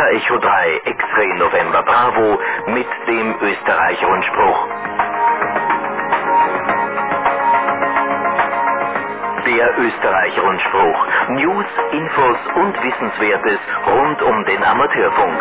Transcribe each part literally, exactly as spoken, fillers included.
Oscar Echo drei, X-Ray November Bravo mit dem Österreich-Rundspruch. Der Österreich-Rundspruch. News, Infos und Wissenswertes rund um den Amateurfunk.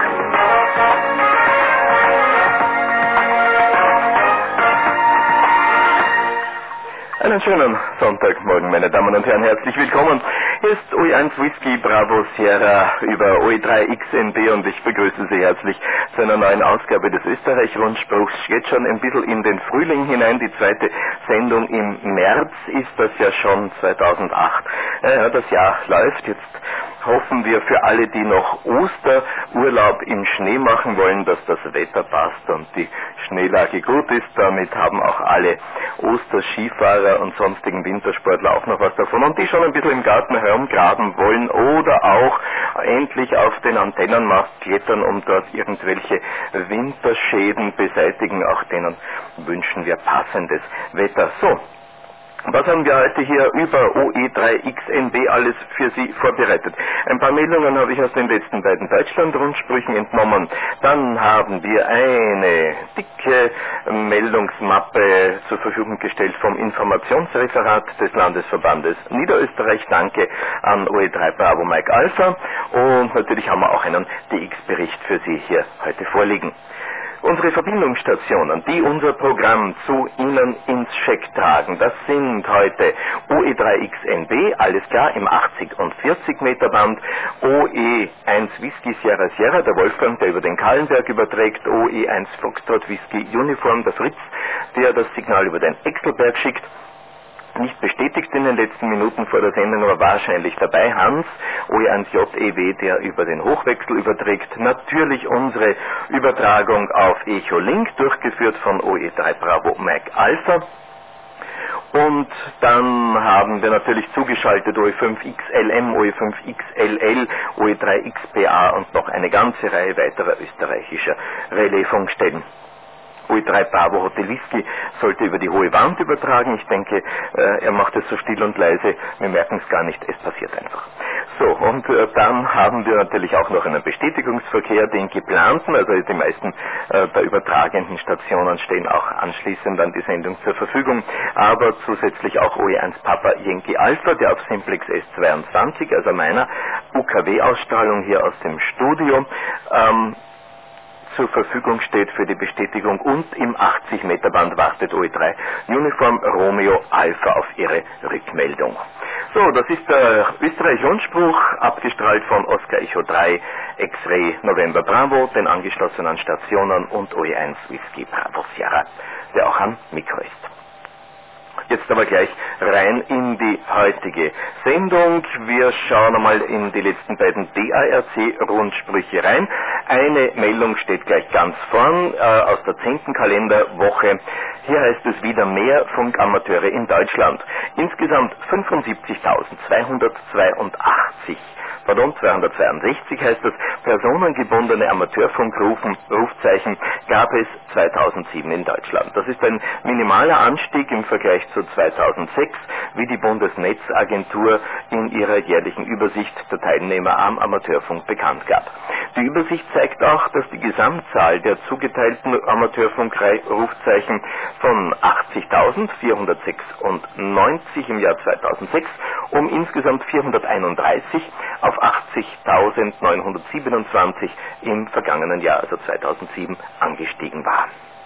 Einen schönen Sonntagmorgen, meine Damen und Herren, herzlich willkommen. Hier ist O E eins Whisky Bravo Sierra über O E drei X N B und ich begrüße Sie herzlich zu einer neuen Ausgabe des Österreich-Rundspruchs. Geht schon ein bisschen in den Frühling hinein, die zweite Sendung im März ist das ja schon zweitausendacht. Ja, das Jahr läuft jetzt. Hoffen wir für alle, die noch Osterurlaub im Schnee machen wollen, dass das Wetter passt und die Schneelage gut ist. Damit haben auch alle Osterskifahrer und sonstigen Wintersportler auch noch was davon. Und die schon ein bisschen im Garten herumgraben wollen oder auch endlich auf den Antennenmast klettern, um dort irgendwelche Winterschäden beseitigen. Auch denen wünschen wir passendes Wetter. So. Was haben wir heute hier über O E drei X N B alles für Sie vorbereitet? Ein paar Meldungen habe ich aus den letzten beiden Deutschland-Rundsprüchen entnommen. Dann haben wir eine dicke Meldungsmappe zur Verfügung gestellt vom Informationsreferat des Landesverbandes Niederösterreich. Danke an O E drei Bravo Mike Alpha. Und natürlich haben wir auch einen D X-Bericht für Sie hier heute vorliegen. Unsere Verbindungsstationen, die unser Programm zu Ihnen ins Scheck tragen, das sind heute O E drei X N B, alles klar, im achtzig und vierzig Meter Band, O E eins Whisky Sierra Sierra, der Wolfgang, der über den Kahlenberg überträgt, O E eins Foxtrot Whisky Uniform, der Fritz, der das Signal über den Exelberg schickt. Nicht bestätigt in den letzten Minuten vor der Sendung, aber wahrscheinlich dabei Hans, O E eins J E W, der über den Hochwechsel überträgt. Natürlich unsere Übertragung auf Echo Link, durchgeführt von O E drei Bravo Mike Alpha. Und dann haben wir natürlich zugeschaltet O E fünf X L M, O E fünf X L L, O E drei X P A und noch eine ganze Reihe weiterer österreichischer Relaisfunkstellen. O E drei Bravo Hotel Whisky sollte über die hohe Wand übertragen. Ich denke, äh, er macht es so still und leise, wir merken es gar nicht, es passiert einfach. So, und äh, dann haben wir natürlich auch noch einen Bestätigungsverkehr, den geplanten, also die meisten äh, der übertragenden Stationen stehen auch anschließend an die Sendung zur Verfügung, aber zusätzlich auch O E eins Papa Yankee Alpha, der auf Simplex S zweiundzwanzig, also meiner U K W-Ausstrahlung hier aus dem Studio, ähm, zur Verfügung steht für die Bestätigung, und im achtzig Meter Band wartet O E drei Uniform Romeo Alpha auf Ihre Rückmeldung. So, das ist der Österreich-Rundspruch, abgestrahlt von Oscar Echo drei, X-Ray November Bravo, den angeschlossenen Stationen und O E eins Whisky Bravo Sierra, der auch am Mikro ist. Jetzt aber gleich rein in die heutige Sendung. Wir schauen einmal in die letzten beiden D A R C-Rundsprüche rein. Eine Meldung steht gleich ganz vorn äh, aus der zehnten Kalenderwoche. Hier heißt es wieder mehr Funkamateure in Deutschland. Insgesamt fünfundsiebzigtausendzweihundertzweiundachtzig. Pardon, zweihundertzweiundsechzig heißt es, personengebundene Amateurfunkrufen, Rufzeichen gab es zweitausendsieben in Deutschland. Das ist ein minimaler Anstieg im Vergleich zu zweitausendsechs, wie die Bundesnetzagentur in ihrer jährlichen Übersicht der Teilnehmer am Amateurfunk bekannt gab. Die Übersicht zeigt auch, dass die Gesamtzahl der zugeteilten Amateurfunkrufzeichen von achtzigtausendvierhundertsechsundneunzig im Jahr zweitausendsechs um insgesamt vierhunderteinunddreißig auf achtzigtausendneunhundertsiebenundzwanzig im vergangenen Jahr, also zweitausendsieben, angestiegen war.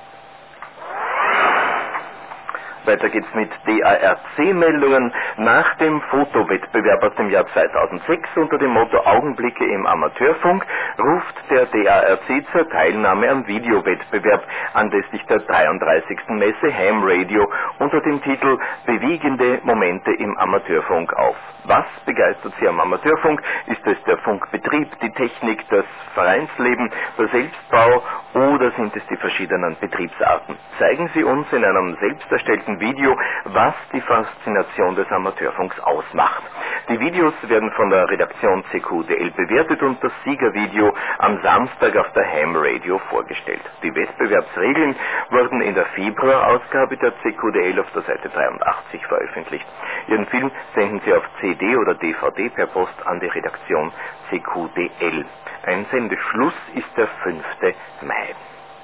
Weiter geht's mit D A R C-Meldungen. Nach dem Fotowettbewerb aus dem Jahr zweitausendsechs unter dem Motto Augenblicke im Amateurfunk ruft der D A R C zur Teilnahme am Videowettbewerb anlässlich der dreiunddreißigsten Messe Ham Radio unter dem Titel Bewegende Momente im Amateurfunk auf. Was begeistert Sie am Amateurfunk? Ist es der Funkbetrieb, die Technik, das Vereinsleben, der Selbstbau oder sind es die verschiedenen Betriebsarten? Zeigen Sie uns in einem selbst erstellten kurzen Video, was die Faszination des Amateurfunks ausmacht. Die Videos werden von der Redaktion C Q D L bewertet und das Siegervideo am Samstag auf der Ham Radio vorgestellt. Die Wettbewerbsregeln wurden in der Februarausgabe der C Q D L auf der Seite dreiundachtzig veröffentlicht. Ihren Film senden Sie auf C D oder D V D per Post an die Redaktion C Q D L. Ein Sendeschluss ist der fünfte Mai.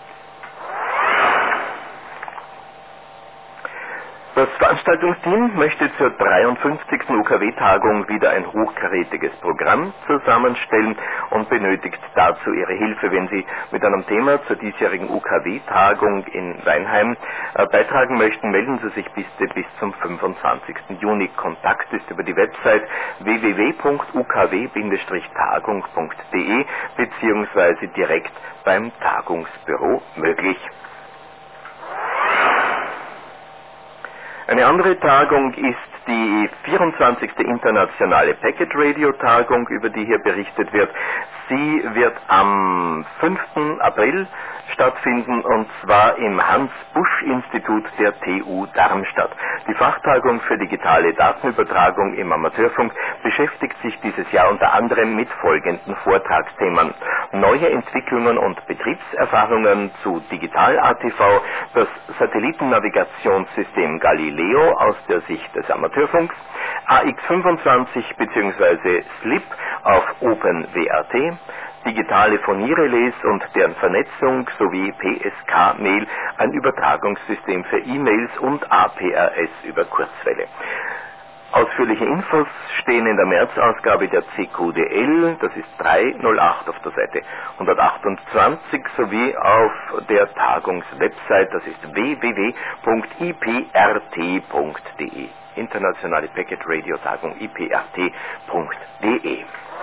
Das Veranstaltungsteam möchte zur dreiundfünfzigsten U K W-Tagung wieder ein hochkarätiges Programm zusammenstellen und benötigt dazu Ihre Hilfe. Wenn Sie mit einem Thema zur diesjährigen U K W-Tagung in Weinheim äh, beitragen möchten, melden Sie sich bitte bis zum fünfundzwanzigsten Juni. Kontakt ist über die Website w w w punkt u k w Bindestrich tagung punkt d e beziehungsweise direkt beim Tagungsbüro möglich. Eine andere Tagung ist die vierundzwanzigste internationale Packet Radio Tagung, über die hier berichtet wird. Sie wird am fünften April stattfinden, und zwar im Hans-Busch-Institut der T U Darmstadt. Die Fachtagung für digitale Datenübertragung im Amateurfunk beschäftigt sich dieses Jahr unter anderem mit folgenden Vortragsthemen: Neue Entwicklungen und Betriebserfahrungen zu Digital-A T V, das Satellitennavigationssystem Galileo aus der Sicht des Amateurfunks, A X fünfundzwanzig bzw. SLIP auf OpenWrt, digitale Phonierelais und deren Vernetzung sowie P S K-Mail, ein Übertragungssystem für E-Mails, und A P R S über Kurzwelle. Ausführliche Infos stehen in der März-Ausgabe der C Q D L, das ist dreihundertacht auf der Seite hundertachtundzwanzig, sowie auf der Tagungswebsite, das ist w w w punkt i p r t punkt d e. Internationale Packet Radio Tagung i p r t punkt d e.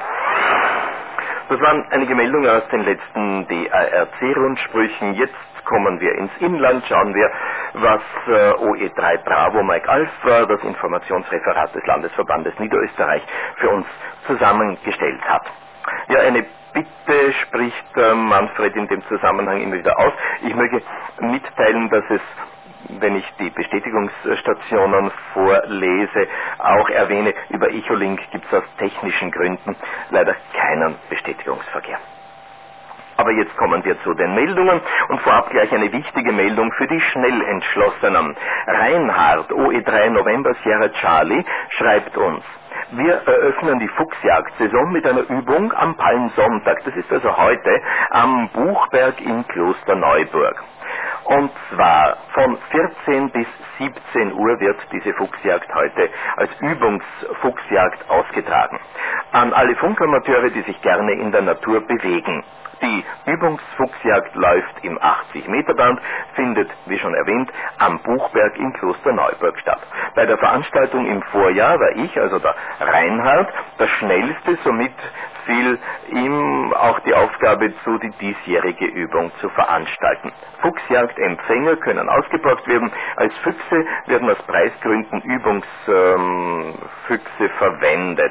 Das waren einige Meldungen aus den letzten D A R C-Rundsprüchen. Jetzt kommen wir ins Inland, schauen wir, was äh, O E drei Bravo Mike Alpha, das Informationsreferat des Landesverbandes Niederösterreich, für uns zusammengestellt hat. Ja, eine Bitte spricht äh, Manfred in dem Zusammenhang immer wieder aus. Ich möchte mitteilen, dass es, wenn ich die Bestätigungsstationen vorlese, auch erwähne, über Echolink gibt es aus technischen Gründen leider keinen Bestätigungsverkehr. Aber jetzt kommen wir zu den Meldungen und vorab gleich eine wichtige Meldung für die Schnellentschlossenen. Reinhard, O E drei November Sierra Charlie, schreibt uns: Wir eröffnen die Fuchsjagdsaison mit einer Übung am Palmsonntag. Das ist also heute am Buchberg in Klosterneuburg. Und zwar von vierzehn bis siebzehn Uhr wird diese Fuchsjagd heute als Übungsfuchsjagd ausgetragen. An alle Funkamateure, die sich gerne in der Natur bewegen. Die Übungsfuchsjagd läuft im achtzig Meter Band, findet, wie schon erwähnt, am Buchberg in Klosterneuburg statt. Bei der Veranstaltung im Vorjahr war ich, also der Reinhard, der Schnellste, somit fiel ihm auch die Aufgabe zu, die diesjährige Übung zu veranstalten. Fuchsjagdempfänger können ausgeborgt werden. Als Füchse werden aus Preisgründen Übungsfüchse ähm, verwendet.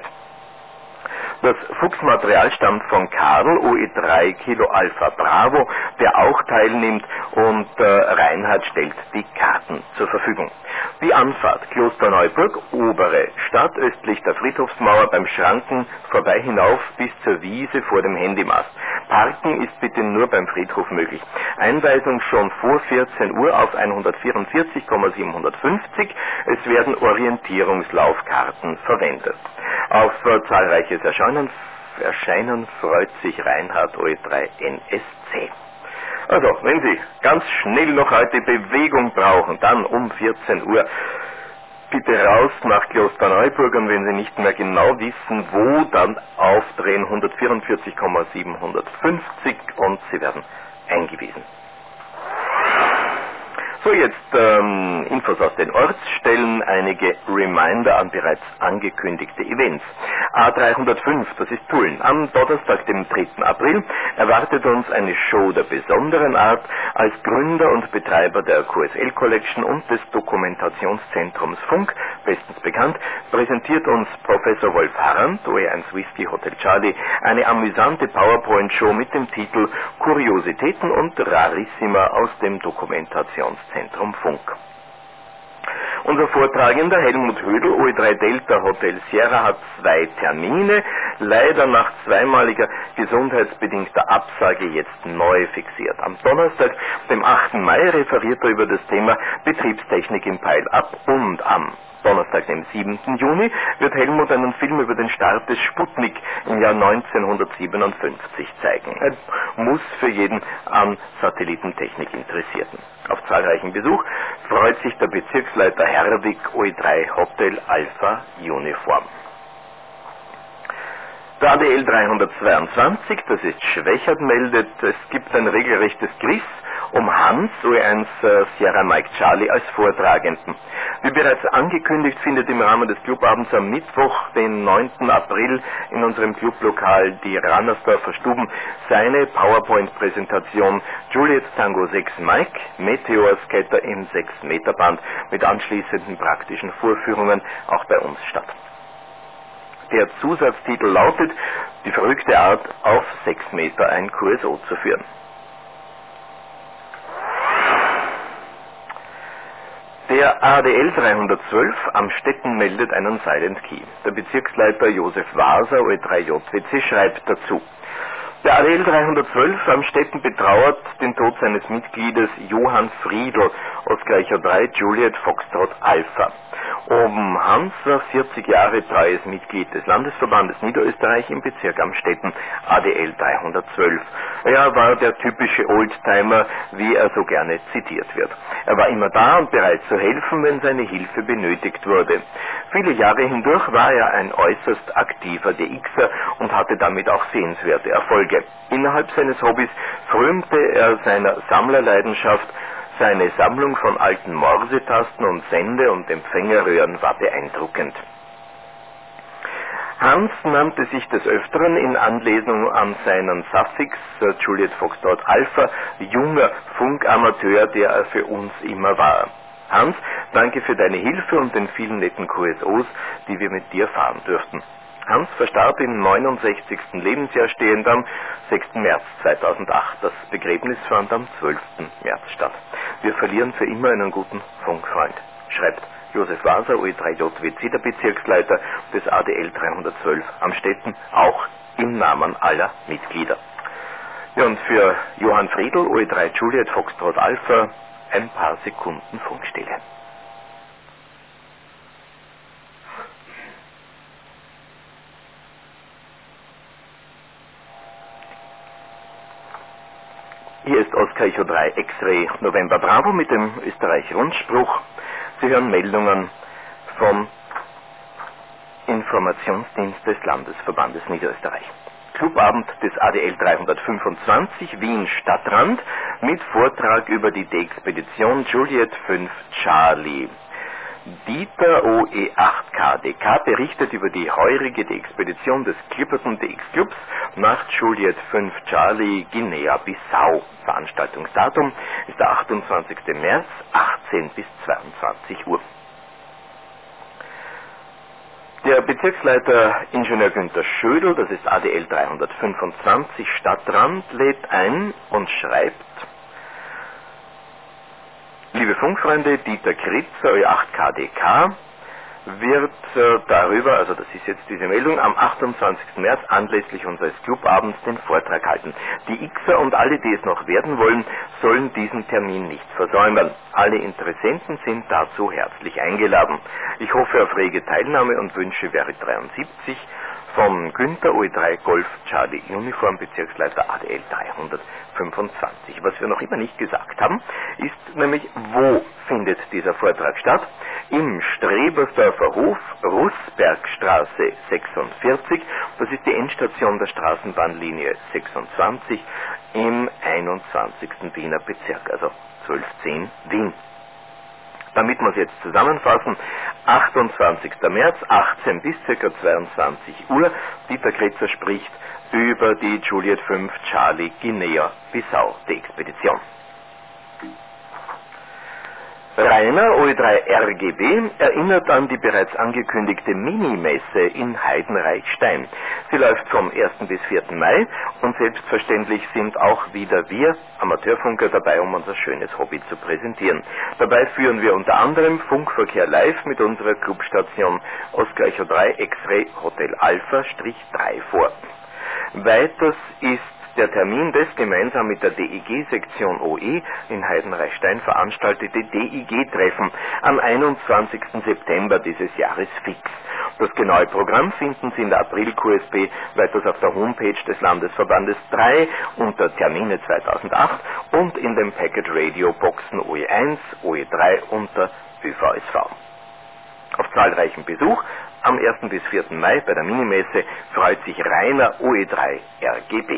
Das Fuchsmaterial stammt von Karl, O E drei Kilo Alpha Bravo, der auch teilnimmt, und äh, Reinhard stellt die Karten zur Verfügung. Die Anfahrt Klosterneuburg, obere Stadt, östlich der Friedhofsmauer beim Schranken, vorbei hinauf bis zur Wiese vor dem Handymast. Parken ist bitte nur beim Friedhof möglich. Einweisung schon vor vierzehn Uhr auf hundertvierundvierzig siebenhundertfünfzig. Es werden Orientierungslaufkarten verwendet. Auf äh, zahlreiches Erscheinen, Erscheinen freut sich Reinhard O E drei N S C. Also, wenn Sie ganz schnell noch heute Bewegung brauchen, dann um vierzehn Uhr bitte raus nach Klosterneuburg, und wenn Sie nicht mehr genau wissen, wo, dann aufdrehen hundertvierundvierzig siebenhundertfünfzig und Sie werden eingewiesen. So, jetzt ähm, Infos aus den Ortsstellen, einige Reminder an bereits angekündigte Events. A dreihundertfünf, das ist Tulln. Am Donnerstag, dem dritten April, erwartet uns eine Show der besonderen Art. Als Gründer und Betreiber der Q S L Collection und des Dokumentationszentrums Funk, bestens bekannt, präsentiert uns Professor Wolf Harrand, O E eins Whisky Hotel Charlie, eine amüsante PowerPoint-Show mit dem Titel Kuriositäten und Rarissima aus dem Dokumentationszentrum Zentrum Funk. Unser Vortragender Helmut Hödel, O E drei Delta Hotel Sierra, hat zwei Termine, leider nach zweimaliger gesundheitsbedingter Absage jetzt neu fixiert. Am Donnerstag, dem achten Mai, referiert er über das Thema Betriebstechnik im Pile-Up und am Donnerstag, dem siebenten Juni, wird Helmut einen Film über den Start des Sputnik im Jahr neunzehnhundertsiebenundfünfzig zeigen. Ein Muss für jeden an Satellitentechnik Interessierten. Auf zahlreichen Besuch freut sich der Bezirksleiter Herwig, O E drei Hotel Alpha Uniform. Der A D L dreihundertzweiundzwanzig, das ist Schwächert, meldet, es gibt ein regelrechtes Quiz um Hans, O E eins Sierra Mike Charlie, als Vortragenden. Wie bereits angekündigt, findet im Rahmen des Clubabends am Mittwoch, den neunten April, in unserem Clublokal die Rannersdorfer Stuben seine PowerPoint-Präsentation Juliet Tango sechs Mike, Meteor Skater im sechs Meter Band mit anschließenden praktischen Vorführungen auch bei uns statt. Der Zusatztitel lautet: Die verrückte Art, auf sechs Meter ein Q S O zu führen. Der A D L dreihundertzwölf Amstetten meldet einen Silent Key. Der Bezirksleiter Josef Waser, O E drei J W C, schreibt dazu: Der A D L dreihundertzwölf Amstetten betrauert den Tod seines Mitgliedes Johann Friedl, Oscar drei Juliet Foxtrot Alpha. Oben Hans war vierzig Jahre treues Mitglied des Landesverbandes Niederösterreich im Bezirk Amstetten, A D L dreihundertzwölf. Er war der typische Oldtimer, wie er so gerne zitiert wird. Er war immer da und bereit zu helfen, wenn seine Hilfe benötigt wurde. Viele Jahre hindurch war er ein äußerst aktiver D Xer und hatte damit auch sehenswerte Erfolge. Innerhalb seines Hobbys frömte er seiner Sammlerleidenschaft. Seine Sammlung von alten Morsetasten und Sende- und Empfängerröhren war beeindruckend. Hans nannte sich des Öfteren in Anlehnung an seinen Suffix Sir Juliet Foxtrot Alpha junger Funkamateur, der er für uns immer war. Hans, danke für deine Hilfe und den vielen netten Q S Os, die wir mit dir fahren dürften. Hans verstarb im neunundsechzigsten Lebensjahr stehend am sechsten März zweitausendacht. Das Begräbnis fand am zwölften März statt. Wir verlieren für immer einen guten Funkfreund, schreibt Josef Waser, O E drei J W C, der Bezirksleiter des A D L dreihundertzwölf Amstetten, auch im Namen aller Mitglieder. Ja, und für Johann Friedl, O E drei Juliet Foxtrot Alpha, ein paar Sekunden Funkstille. Hier ist Oscar Echo drei X-Ray November Bravo mit dem Österreich-Rundspruch. Sie hören Meldungen vom Informationsdienst des Landesverbandes Niederösterreich. Clubabend des A D L dreihundertfünfundzwanzig Wien Stadtrand mit Vortrag über die D-Expedition Juliet fünf Charlie. Dieter O E acht K D K berichtet über die heurige Expedition des Clipperton D X Clubs nach Juliet fünf Charlie Guinea-Bissau. Veranstaltungsdatum ist der achtundzwanzigste März, achtzehn bis zweiundzwanzig Uhr. Der Bezirksleiter Ingenieur Günther Schödel, das ist A D L dreihundertfünfundzwanzig Stadtrand, lädt ein und schreibt: Liebe Funkfreunde, Dieter Kritzer, O E acht K D K, wird äh, darüber, also das ist jetzt diese Meldung, am achtundzwanzigsten März anlässlich unseres Clubabends den Vortrag halten. Die Xer und alle, die es noch werden wollen, sollen diesen Termin nicht versäumen. Alle Interessenten sind dazu herzlich eingeladen. Ich hoffe auf rege Teilnahme und wünsche Verit dreiundsiebzig von Günther, O E drei Golf Charlie Uniform, Bezirksleiter A D L dreihundertfünfundzwanzig. Was wir noch immer nicht gesagt haben, ist nämlich, wo findet dieser Vortrag statt? Im Strebersdorfer Hof, Russbergstraße sechsundvierzig, das ist die Endstation der Straßenbahnlinie sechsundzwanzig im einundzwanzigsten Wiener Bezirk, also zwölf zehn Wien. Damit wir es jetzt zusammenfassen, achtundzwanzigster März, achtzehn bis ca. zweiundzwanzig Uhr, Dieter Kretzer spricht über die Juliet fünf Charlie Guinea-Bissau, die Expedition. Rainer O E drei R G B erinnert an die bereits angekündigte Minimesse in Heidenreichstein. Sie läuft vom ersten bis vierten Mai und selbstverständlich sind auch wieder wir Amateurfunker dabei, um unser schönes Hobby zu präsentieren. Dabei führen wir unter anderem Funkverkehr live mit unserer Clubstation Oscar Echo drei X-Ray Hotel Alpha drei vor. Weiters ist der Termin des gemeinsam mit der D I G-Sektion O E in Heidenreichstein veranstaltete D I G-Treffen am einundzwanzigsten September dieses Jahres fix. Das genaue Programm finden Sie in der April-Q S B weiters auf der Homepage des Landesverbandes drei unter Termine zweitausendacht und in den Packet Radio Boxen O E eins, O E drei unter Ö V S V. Auf zahlreichen Besuch am ersten bis vierten Mai bei der Minimesse freut sich Rainer O E drei R G B.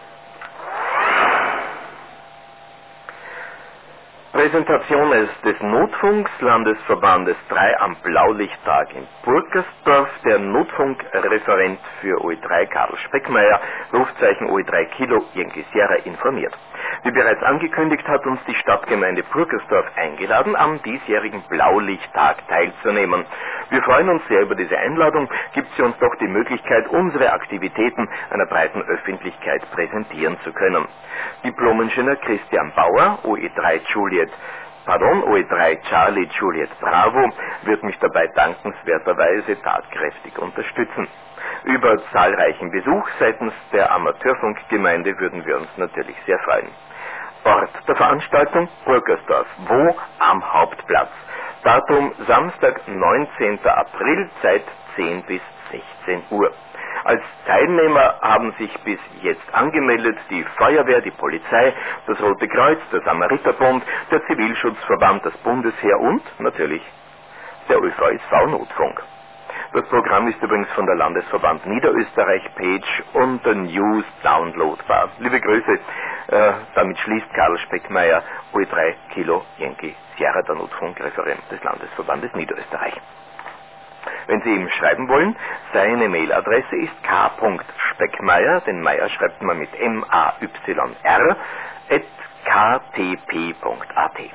Präsentation des Notfunks Landesverbandes drei am Blaulichttag in Burgersdorf. Der Notfunkreferent für O E drei Karl Speckmeier, Rufzeichen O E drei Kilo Yankee Sierra, informiert. Wie bereits angekündigt, hat uns die Stadtgemeinde Burgersdorf eingeladen, am diesjährigen Blaulichttag teilzunehmen. Wir freuen uns sehr über diese Einladung, gibt sie uns doch die Möglichkeit, unsere Aktivitäten einer breiten Öffentlichkeit präsentieren zu können. Diplom-Ingenieur Christian Bauer, O E drei Juliet, pardon, O E drei Charlie Juliet Bravo, wird mich dabei dankenswerterweise tatkräftig unterstützen. Über zahlreichen Besuch seitens der Amateurfunkgemeinde würden wir uns natürlich sehr freuen. Ort der Veranstaltung Burgersdorf. Wo? Am Hauptplatz. Datum Samstag, neunzehnten April, Zeit zehn bis sechzehn Uhr. Als Teilnehmer haben sich bis jetzt angemeldet die Feuerwehr, die Polizei, das Rote Kreuz, der Samariterbund, der Zivilschutzverband, das Bundesheer und natürlich der Ö V S V-Notfunk. Das Programm ist übrigens von der Landesverband Niederösterreich-Page unter News downloadbar. Liebe Grüße, äh, damit schließt Karl Speckmeier, O E drei Kilo Yankee Sierra, der Notfunkreferent des Landesverbandes Niederösterreich. Wenn Sie ihm schreiben wollen, seine Mailadresse ist k punkt speckmeier, den Meier schreibt man mit M A Y R, at k t p punkt a t.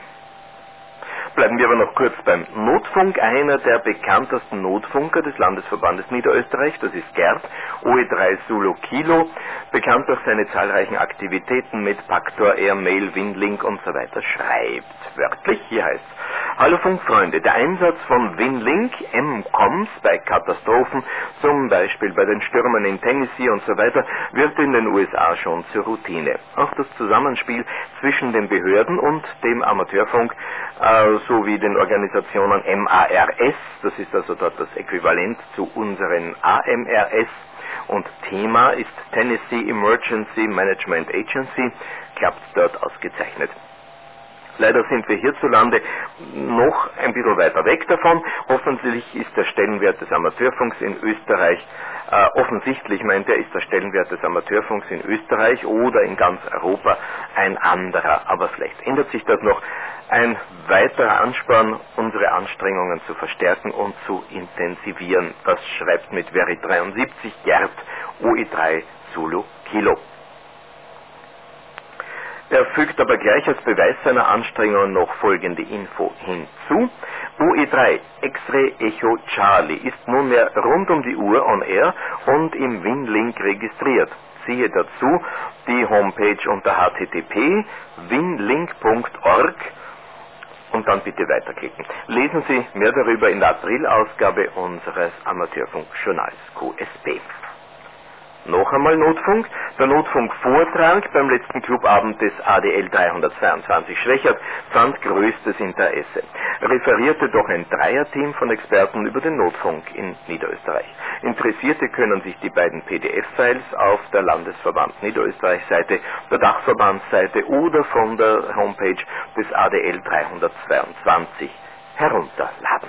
Bleiben wir aber noch kurz beim Notfunk. Einer der bekanntesten Notfunker des Landesverbandes Niederösterreich, das ist Gerd, O E drei Zulu Kilo, bekannt durch seine zahlreichen Aktivitäten mit Paktor, Airmail, Winlink und so weiter, schreibt wörtlich, hier heißt es: Hallo Funkfreunde, der Einsatz von Winlink, M-Coms bei Katastrophen, zum Beispiel bei den Stürmen in Tennessee und so weiter, wird in den U S A schon zur Routine. Auch das Zusammenspiel zwischen den Behörden und dem Amateurfunk äh, sowie den Organisationen M A R S, das ist also dort das Äquivalent zu unseren A M R S, und Thema ist Tennessee Emergency Management Agency, klappt dort ausgezeichnet. Leider sind wir hierzulande noch ein bisschen weiter weg davon. Offensichtlich ist der Stellenwert des Amateurfunks in Österreich, äh, offensichtlich meint er, ist der Stellenwert des Amateurfunks in Österreich oder in ganz Europa ein anderer. Aber vielleicht ändert sich das noch. Ein weiterer Ansporn, unsere Anstrengungen zu verstärken und zu intensivieren. Das schreibt mit Veri dreiundsiebzig Gerd, O E drei Zulu Kilo. Er fügt aber gleich als Beweis seiner Anstrengungen noch folgende Info hinzu. O E drei X-Ray Echo Charlie ist nunmehr rund um die Uhr on air und im Winlink registriert. Siehe dazu die Homepage unter h t t p punkt winlink punkt org und dann bitte weiterklicken. Lesen Sie mehr darüber in der April-Ausgabe unseres Amateurfunkjournals Q S B. Noch einmal Notfunk. Der Notfunk-Vortrag beim letzten Clubabend des A D L dreihundertzweiundzwanzig Schwächert fand größtes Interesse. Referierte doch ein Dreierteam von Experten über den Notfunk in Niederösterreich. Interessierte können sich die beiden P D F-Files auf der Landesverband Niederösterreich-Seite, der Dachverbandsseite oder von der Homepage des A D L dreihundertzweiundzwanzig herunterladen.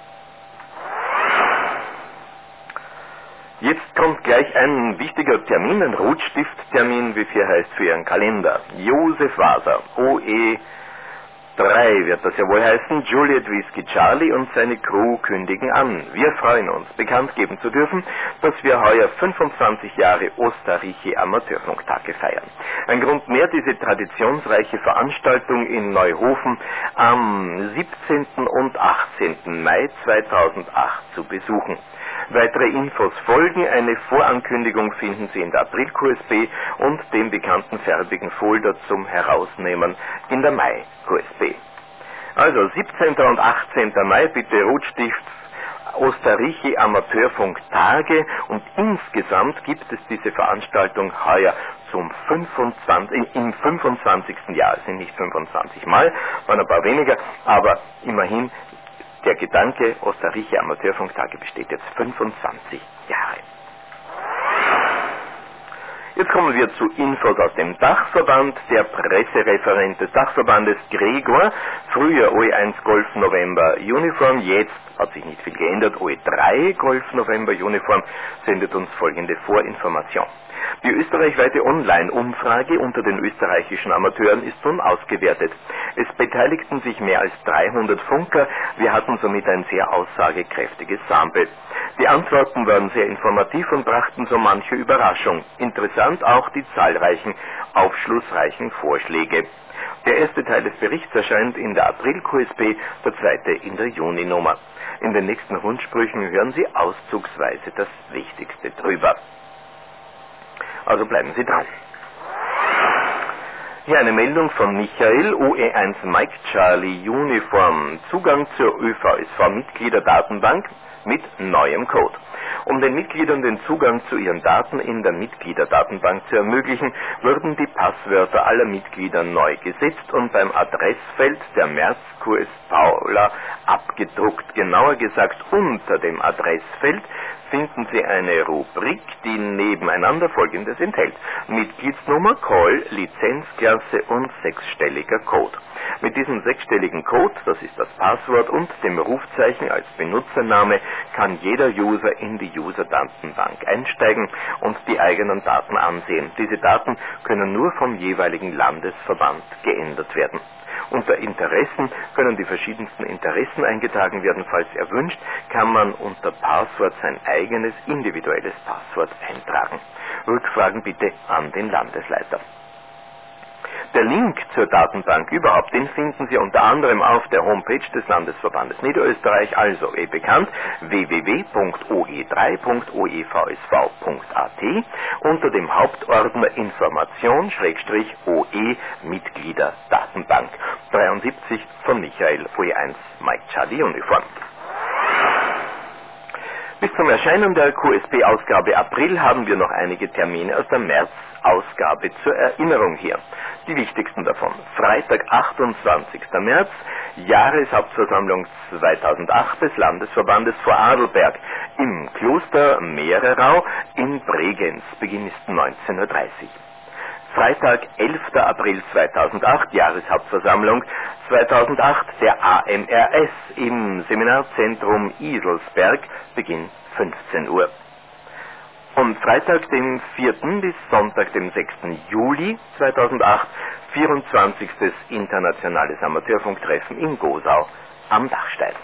Jetzt kommt gleich ein wichtiger Termin, ein Rotstifttermin, wie es hier heißt, für Ihren Kalender. Josef Waser, O E drei wird das ja wohl heißen. Juliet Whiskey Charlie und seine Crew kündigen an. Wir freuen uns, bekannt geben zu dürfen, dass wir heuer fünfundzwanzig Jahre Osterreiche Amateurfunktage feiern. Ein Grund mehr, diese traditionsreiche Veranstaltung in Neuhofen am siebzehnten und achtzehnten Mai zweitausendacht zu besuchen. Weitere Infos folgen, eine Vorankündigung finden Sie in der April-Q S B und dem bekannten farbigen Folder zum Herausnehmen in der Mai-Q S B. Also siebzehnten und achtzehnten Mai, bitte Rotstift Osterreiche Amateurfunktage, und insgesamt gibt es diese Veranstaltung heuer zum fünfundzwanzigsten im fünfundzwanzigsten Jahr. Es sind nicht fünfundzwanzig Mal, waren ein paar weniger, aber immerhin. Der Gedanke Osterreiche Amateurfunktage besteht jetzt fünfundzwanzig Jahre. Jetzt kommen wir zu Infos aus dem Dachverband. Der Pressereferent des Dachverbandes, Gregor, früher O E eins Golf November Uniform, jetzt hat sich nicht viel geändert, O E drei Golf November Uniform, sendet uns folgende Vorinformation. Die österreichweite Online-Umfrage unter den österreichischen Amateuren ist nun ausgewertet. Es beteiligten sich mehr als dreihundert Funker, wir hatten somit ein sehr aussagekräftiges Sample. Die Antworten waren sehr informativ und brachten so manche Überraschung. Interessant auch die zahlreichen, aufschlussreichen Vorschläge. Der erste Teil des Berichts erscheint in der April-Q S B, der zweite in der Juni-Nummer. In den nächsten Rundsprüchen hören Sie auszugsweise das Wichtigste drüber. Also bleiben Sie dran. Hier eine Meldung von Michael, O E eins Mike Charlie Uniform, Zugang zur Ö V S V-Mitgliederdatenbank mit neuem Code. Um den Mitgliedern den Zugang zu ihren Daten in der Mitgliederdatenbank zu ermöglichen, wurden die Passwörter aller Mitglieder neu gesetzt und beim Adressfeld der März-Q S Paula abgedruckt. Genauer gesagt, unter dem Adressfeld finden Sie eine Rubrik, die nebeneinander Folgendes enthält: Mitgliedsnummer, Call, Lizenzklasse und sechsstelliger Code. Mit diesem sechsstelligen Code, das ist das Passwort, und dem Rufzeichen als Benutzername kann jeder User in die User-Datenbank einsteigen und die eigenen Daten ansehen. Diese Daten können nur vom jeweiligen Landesverband geändert werden. Unter Interessen können die verschiedensten Interessen eingetragen werden. Falls erwünscht, kann man unter Passwort sein eigenes individuelles Passwort eintragen. Rückfragen bitte an den Landesleiter. Der Link zur Datenbank überhaupt, den finden Sie unter anderem auf der Homepage des Landesverbandes Niederösterreich, also eh bekannt, w w w punkt o e drei punkt o e v s v punkt a t, unter dem Hauptordner Information Schrägstrich O E Mitglieder Datenbank. dreiundsiebzig von Michael, O E eins Mike Charlie Uniform. Bis zum Erscheinen der Q S B-Ausgabe April haben wir noch einige Termine aus der März-Ausgabe zur Erinnerung hier. Die wichtigsten davon: Freitag, achtundzwanzigsten März, Jahreshauptversammlung zweitausendacht des Landesverbandes Vorarlberg im Kloster Mehrerau in Bregenz. Beginn ist neunzehn Uhr dreißig. Freitag, elften April zweitausendacht, Jahreshauptversammlung zweitausendacht der A M R S im Seminarzentrum Iselsberg, Beginn fünfzehn Uhr. Und Freitag, dem vierten bis Sonntag, dem sechsten Juli zweitausendacht, vierundzwanzigstes Internationales Amateurfunktreffen in Gosau am Dachstein.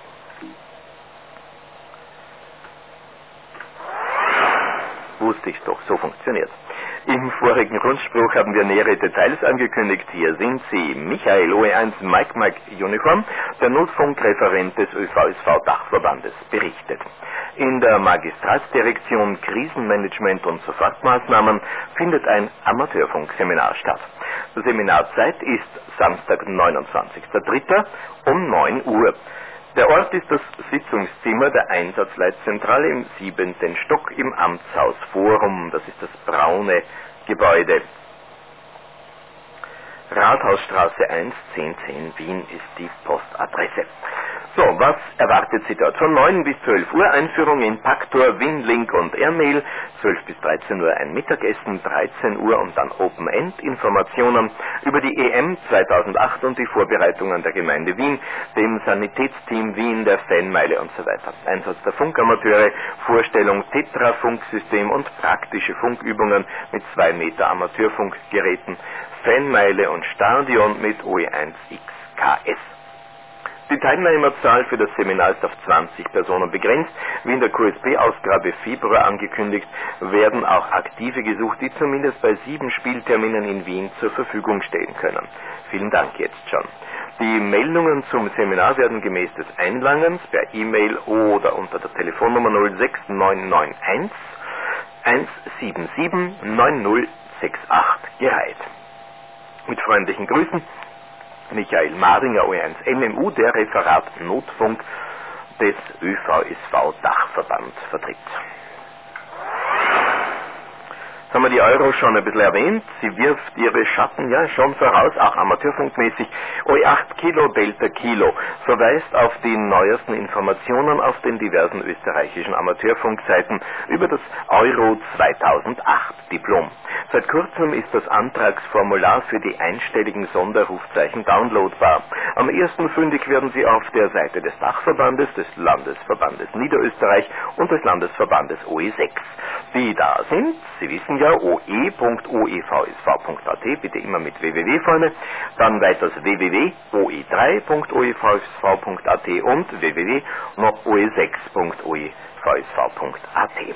Wusste ich doch, so funktioniert. Im vorigen Rundspruch haben wir nähere Details angekündigt. Hier sind sie: Michael, O E eins Mike Mike Uniform, der Notfunkreferent des Ö V S V-Dachverbandes, berichtet. In der Magistratsdirektion Krisenmanagement und Sofortmaßnahmen findet ein Amateurfunkseminar statt. Die Seminarzeit ist Samstag, neunundzwanzigsten dritten um neun Uhr. Der Ort ist das Sitzungszimmer der Einsatzleitzentrale im siebenten Stock im Amtshaus Forum. Das ist das braune Gebäude. Rathausstraße eins, zehn zehn Wien ist die Postadresse. So, was erwartet Sie dort? Von neun bis zwölf Uhr Einführung in Paktor, Winlink und Airmail, zwölf bis dreizehn Uhr ein Mittagessen, dreizehn Uhr und dann Open-End-Informationen über die E M zweitausendacht und die Vorbereitungen der Gemeinde Wien, dem Sanitätsteam Wien, der Fanmeile und so weiter. Einsatz der Funkamateure, Vorstellung Tetra-Funksystem und praktische Funkübungen mit zwei Meter Amateurfunkgeräten, Fanmeile und Stadion mit O E eins X K S. Die Teilnehmerzahl für das Seminar ist auf zwanzig Personen begrenzt. Wie in der Q S P-Ausgabe Februar angekündigt, werden auch Aktive gesucht, die zumindest bei sieben Spielterminen in Wien zur Verfügung stehen können. Vielen Dank jetzt schon. Die Meldungen zum Seminar werden gemäß des Einlangens per E-Mail oder unter der Telefonnummer null sechs neun neun eins eins sieben sieben neun null sechs acht gereiht. Mit freundlichen Grüßen, Michael Maringer, O E eins N M U, der Referat Notfunk des Ö V S V-Dachverband vertritt. Jetzt haben wir die Euro schon ein bisschen erwähnt. Sie wirft ihre Schatten ja schon voraus, auch amateurfunkmäßig. O E acht Kilo Delta Kilo verweist auf die neuesten Informationen auf den diversen österreichischen Amateurfunkseiten über das Euro zweitausendacht Diplom. Seit kurzem ist das Antragsformular für die einstelligen Sonderrufzeichen downloadbar. Am ersten fündig werden Sie auf der Seite des Dachverbandes, des Landesverbandes Niederösterreich und des Landesverbandes O E sechs. Die da sind, Sie wissen ja, o e punkt o e v s v punkt a t, bitte immer mit www vorne, dann weiters w w w punkt o e drei punkt o e v s v punkt a t und w w w punkt o e sechs punkt o e v s v punkt a t.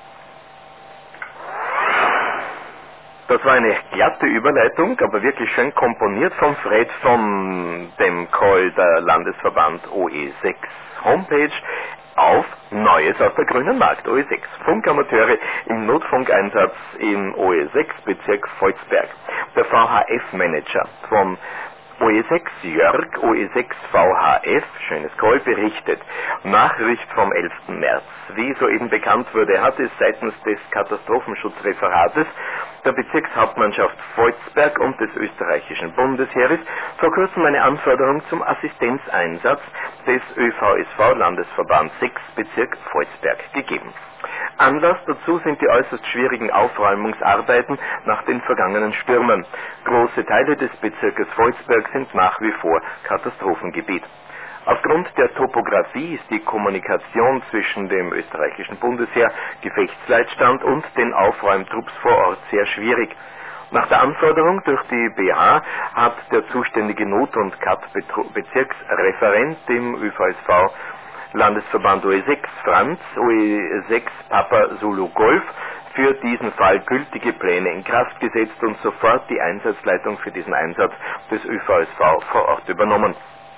Das war eine glatte Überleitung, aber wirklich schön komponiert von Fred von dem Call der Landesverband O E sechs Homepage auf Neues aus der Grünen Markt, O E sechs. Funkamateure im Notfunkeinsatz im O E sechs Bezirk Volzberg. Der V H F-Manager von O E sechs Jörg, O E sechs V H F, schönes Call, berichtet. Nachricht vom elften März. Wie soeben bekannt wurde, hat es seitens des Katastrophenschutzreferates der Bezirkshauptmannschaft Volzberg und des österreichischen Bundesheeres vor kurzem eine Anforderung zum Assistenzeinsatz des Ö V S V-Landesverband sechs Bezirk Volzberg gegeben. Anlass dazu sind die äußerst schwierigen Aufräumungsarbeiten nach den vergangenen Stürmen. Große Teile des Bezirkes Volzberg sind nach wie vor Katastrophengebiet. Aufgrund der Topographie ist die Kommunikation zwischen dem österreichischen Bundesheer, Gefechtsleitstand und den Aufräumtrupps vor Ort sehr schwierig. Nach der Anforderung durch die B H hat der zuständige Not- und K A T-Bezirksreferent im Ö V S V Landesverband O E sechs Franz, O E sechs Papa Zulu Golf, für diesen Fall gültige Pläne in Kraft gesetzt und sofort die Einsatzleitung für diesen Einsatz des Ö V S V vor Ort übernommen.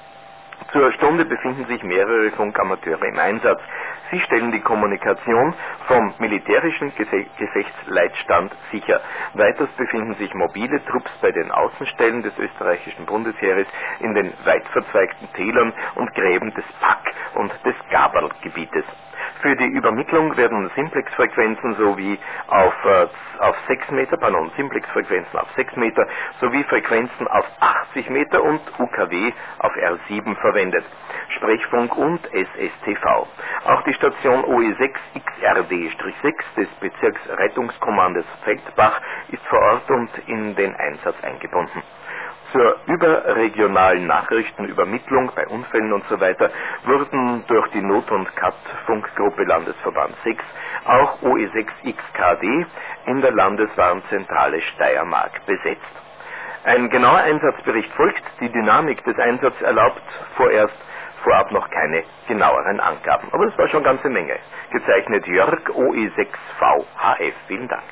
Zur Stunde befinden sich mehrere Funkamateure im Einsatz. Sie stellen die Kommunikation vom militärischen Gefechtsleitstand sicher. Weiters befinden sich mobile Trupps bei den Außenstellen des österreichischen Bundesheeres in den weit verzweigten Tälern und Gräben des Pack- und des Gaberl-Gebietes. Für die Übermittlung werden Simplex-Frequenzen sowie auf, äh, auf sechs Meter, pardon, Simplex-Frequenzen auf sechs Meter sowie Frequenzen auf achtzig Meter und U K W auf R sieben verwendet. Sprechfunk und S S T V. Auch die Station O E sechs X R D sechs des Bezirksrettungskommandos Feldbach ist vor Ort und in den Einsatz eingebunden. Zur überregionalen Nachrichtenübermittlung bei Unfällen usw. wurden durch die Not- und K A T-Funkgruppe Landesverband sechs auch O E sechs X K D in der Landeswarnzentrale Steiermark besetzt. Ein genauer Einsatzbericht folgt. Die Dynamik des Einsatzes erlaubt vorerst vorab noch keine genaueren Angaben. Aber das war schon eine ganze Menge. Gezeichnet Jörg, O E sechs V H F. Vielen Dank.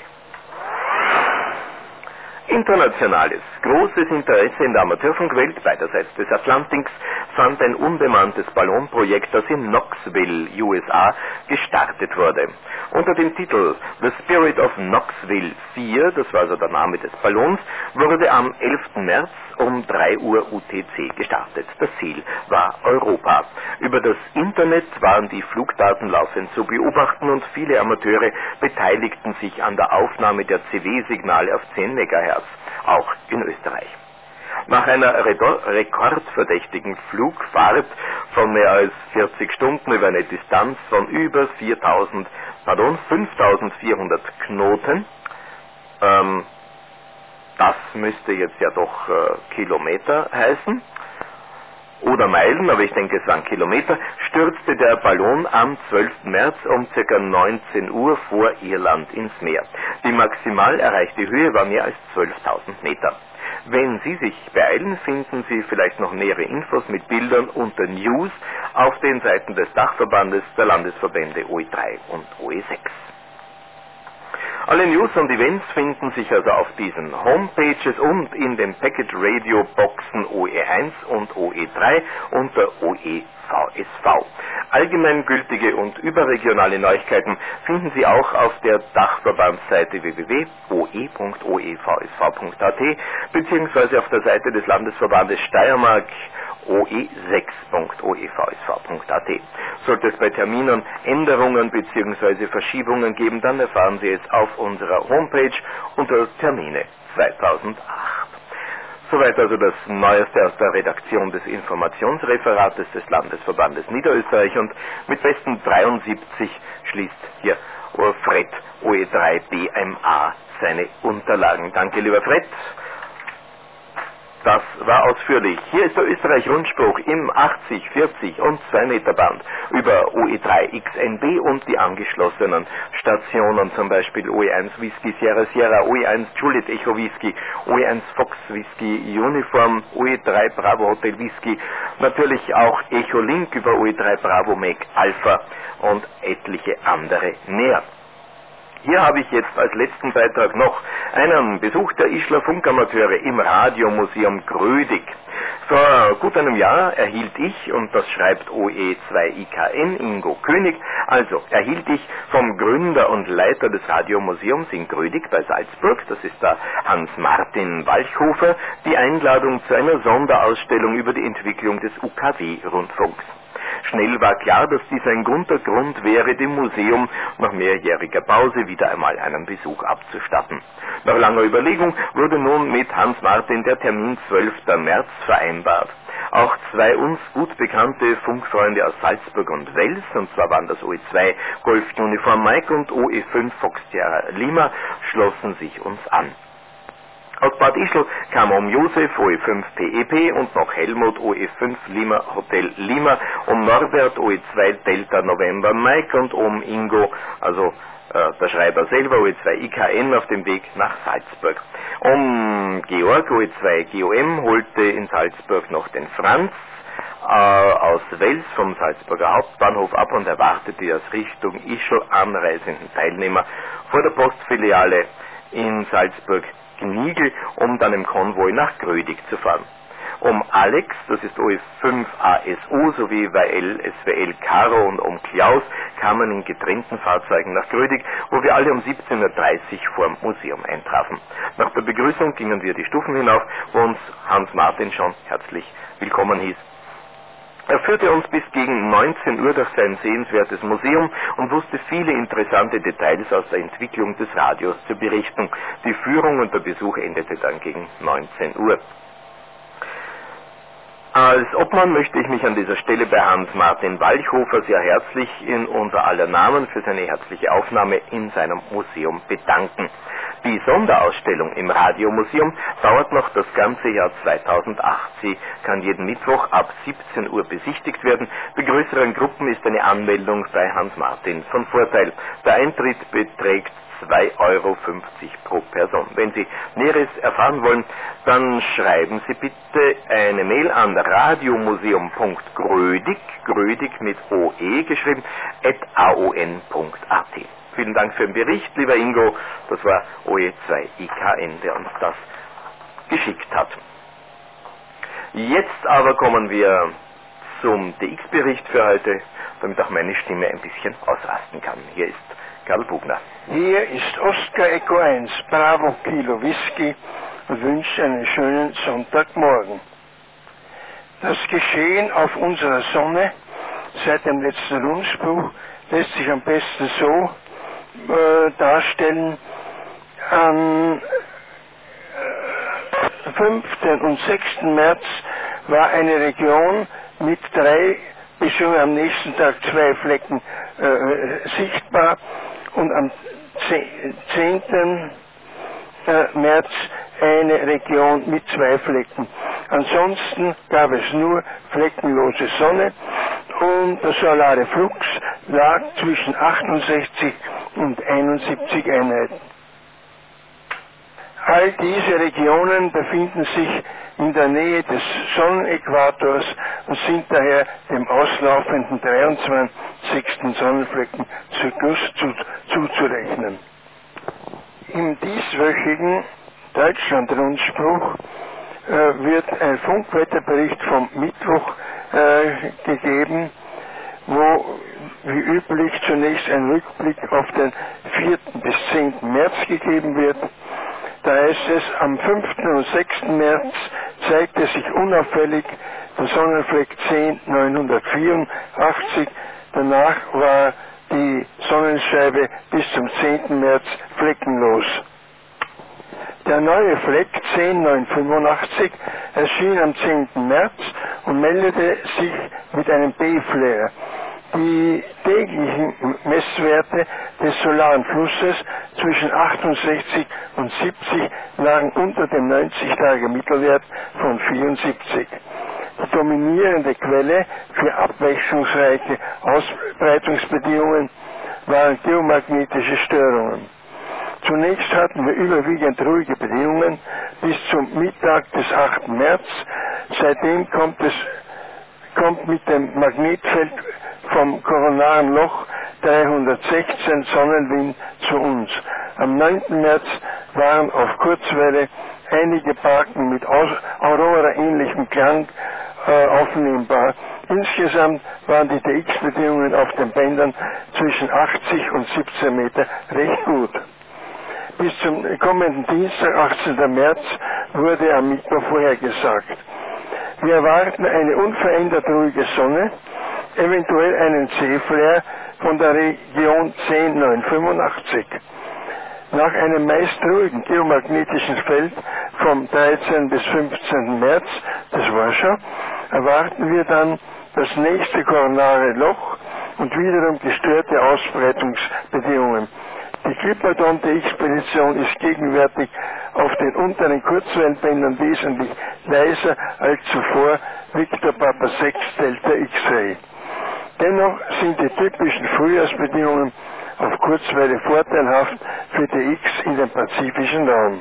Internationales. Großes Interesse in der Amateurfunkwelt beiderseits des Atlantiks fand ein unbemanntes Ballonprojekt, das in Knoxville, U S A, gestartet wurde. Unter dem Titel The Spirit of Knoxville vier, das war also der Name des Ballons, wurde am elften März um drei Uhr U T C gestartet. Das Ziel war Europa. Über das Internet waren die Flugdaten laufend zu beobachten und viele Amateure beteiligten sich an der Aufnahme der C W-Signale auf zehn Megahertz, auch in Österreich. Nach einer rekordverdächtigen Flugfahrt von mehr als vierzig Stunden über eine Distanz von über viertausend, pardon, fünftausendvierhundert Knoten, ähm, das müsste jetzt ja doch äh, Kilometer heißen, oder Meilen, aber ich denke es waren Kilometer, stürzte der Ballon am zwölften März um ca. neunzehn Uhr vor Irland ins Meer. Die maximal erreichte Höhe war mehr als zwölftausend Meter. Wenn Sie sich beeilen, finden Sie vielleicht noch nähere Infos mit Bildern unter News auf den Seiten des Dachverbandes der Landesverbände O E drei und O E sechs. Alle News und Events finden sich also auf diesen Homepages und in den Packet Radio Boxen O E eins und O E drei unter O E V S V. Allgemeingültige und überregionale Neuigkeiten finden Sie auch auf der Dachverbandsseite w w w punkt o e punkt o e v s v punkt a t beziehungsweise auf der Seite des Landesverbandes Steiermark o e sechs punkt o e v s v punkt a t. Sollte es bei Terminen Änderungen bzw. Verschiebungen geben, dann erfahren Sie es auf unserer Homepage unter Termine zweitausendacht. Soweit also das Neueste aus der Redaktion des Informationsreferates des Landesverbandes Niederösterreich, und mit besten dreiundsiebzig schließt hier Fred O E drei B M A seine Unterlagen. Danke, lieber Fred. Das war ausführlich. Hier ist der Österreich-Rundspruch im achtzig, vierzig und zwei Meter Band über O E drei X N B und die angeschlossenen Stationen, zum Beispiel O E eins Whisky Sierra Sierra, O E eins Juliet Echo Whisky, O E eins Fox Whisky Uniform, O E drei Bravo Hotel Whisky, natürlich auch Echo Link über O E drei Bravo Make Alpha und etliche andere mehr. Hier habe ich jetzt als letzten Beitrag noch einen Besuch der Ischler Funkamateure im Radiomuseum Grödig. Vor gut einem Jahr erhielt ich, und das schreibt O E zwei I K N, Ingo König, also erhielt ich vom Gründer und Leiter des Radiomuseums in Grödig bei Salzburg, das ist der Hans-Martin Walchhofer, die Einladung zu einer Sonderausstellung über die Entwicklung des U K W-Rundfunks. Schnell war klar, dass dies ein guter Grund wäre, dem Museum nach mehrjähriger Pause wieder einmal einen Besuch abzustatten. Nach langer Überlegung wurde nun mit Hans Martin der Termin zwölfter März vereinbart. Auch zwei uns gut bekannte Funkfreunde aus Salzburg und Wels, und zwar waren das O E zwei Golf Uniform Mike und O E fünf Fox Sierra Lima, schlossen sich uns an. Aus Bad Ischl kam um Josef O E fünf P E P und noch Helmut O E fünf Lima Hotel Lima, um Norbert O E zwei Delta November Mike und um Ingo, also äh, der Schreiber selber, O E zwei I K N, auf dem Weg nach Salzburg. Um Georg O E zwei G O M holte in Salzburg noch den Franz äh, aus Wels vom Salzburger Hauptbahnhof ab und erwartete die aus Richtung Ischl anreisenden Teilnehmer vor der Postfiliale in Salzburg Gniegel, um dann im Konvoi nach Grödig zu fahren. Um Alex, das ist O E fünf A S O, sowie Y L S W L Caro und um Klaus kamen in getrennten Fahrzeugen nach Grödig, wo wir alle um siebzehn Uhr dreißig vorm Museum eintrafen. Nach der Begrüßung gingen wir die Stufen hinauf, wo uns Hans Martin schon herzlich willkommen hieß. Er führte uns bis gegen neunzehn Uhr durch sein sehenswertes Museum und wusste viele interessante Details aus der Entwicklung des Radios zu berichten. Die Führung und der Besuch endete dann gegen neunzehn Uhr. Als Obmann möchte ich mich an dieser Stelle bei Hans-Martin Walchhofer sehr herzlich in unser aller Namen für seine herzliche Aufnahme in seinem Museum bedanken. Die Sonderausstellung im Radiomuseum dauert noch das ganze Jahr zweitausendacht. Sie kann jeden Mittwoch ab siebzehn Uhr besichtigt werden. Bei größeren Gruppen ist eine Anmeldung bei Hans-Martin von Vorteil. Der Eintritt beträgt zwei Euro fünfzig pro Person. Wenn Sie Näheres erfahren wollen, dann schreiben Sie bitte eine Mail an radiomuseum punkt grödig, Grödig mit O E geschrieben, at a o n punkt a t. Vielen Dank für den Bericht, lieber Ingo. Das war O E zwei I K N, der uns das geschickt hat. Jetzt aber kommen wir zum D X-Bericht für heute, damit auch meine Stimme ein bisschen ausrasten kann. Hier ist Karl Bugner. Hier ist Oscar Echo eins, Bravo Kilo Whisky, und wünscht einen schönen Sonntagmorgen. Das Geschehen auf unserer Sonne seit dem letzten Rundspruch lässt sich am besten so äh, darstellen. Am äh, fünften und sechsten März war eine Region mit drei bis schon am nächsten Tag zwei Flecken äh, sichtbar, und am zehnten März eine Region mit zwei Flecken. Ansonsten gab es nur fleckenlose Sonne, und der solare Flux lag zwischen achtundsechzig und einundsiebzig Einheiten. All diese Regionen befinden sich in der Nähe des Sonnenäquators und sind daher dem auslaufenden dreiundzwanzigsten Sonnenfleckenzyklus zu, zuzurechnen. Im dieswöchigen Deutschland-Rundspruch äh, wird ein Funkwetterbericht vom Mittwoch äh, gegeben, wo wie üblich zunächst ein Rückblick auf den vierten bis zehnten März gegeben wird. Da heißt es, am fünften und sechsten März zeigte sich unauffällig der Sonnenfleck zehn neunhundertvierundachtzig. Danach war die Sonnenscheibe bis zum zehnten März fleckenlos. Der neue Fleck zehn neunhundertfünfundachtzig erschien am zehnten März und meldete sich mit einem B-Flare. Die täglichen Messwerte des solaren Flusses zwischen achtundsechzig und siebzig lagen unter dem neunzig-Tage-Mittelwert von vierundsiebzig. Die dominierende Quelle für abwechslungsreiche Ausbreitungsbedingungen waren geomagnetische Störungen. Zunächst hatten wir überwiegend ruhige Bedingungen bis zum Mittag des achten März. Seitdem kommt es kommt mit dem Magnetfeld vom koronaren Loch dreihundertsechzehn Sonnenwind zu uns. Am neunten März waren auf Kurzwelle einige Balken mit Aurora-ähnlichem Klang äh, aufnehmbar. Insgesamt waren die D X-Bedingungen auf den Bändern zwischen achtzig und siebzehn Meter recht gut. Bis zum kommenden Dienstag, achtzehnten März, wurde am Mittwoch vorhergesagt. Wir erwarten eine unverändert ruhige Sonne, eventuell einen C-Flare von der Region zehn neunhundertfünfundachtzig. Nach einem meist ruhigen geomagnetischen Feld vom dreizehnten bis fünfzehnten März, das war schon, erwarten wir dann das nächste koronare Loch und wiederum gestörte Ausbreitungsbedingungen. Die Clipperton-Expedition ist gegenwärtig auf den unteren Kurzwellenbändern wesentlich leiser als zuvor Victor Papa sechs Delta X-Ray. Dennoch sind die typischen Frühjahrsbedingungen auf Kurzwelle vorteilhaft für D X in den pazifischen Raum.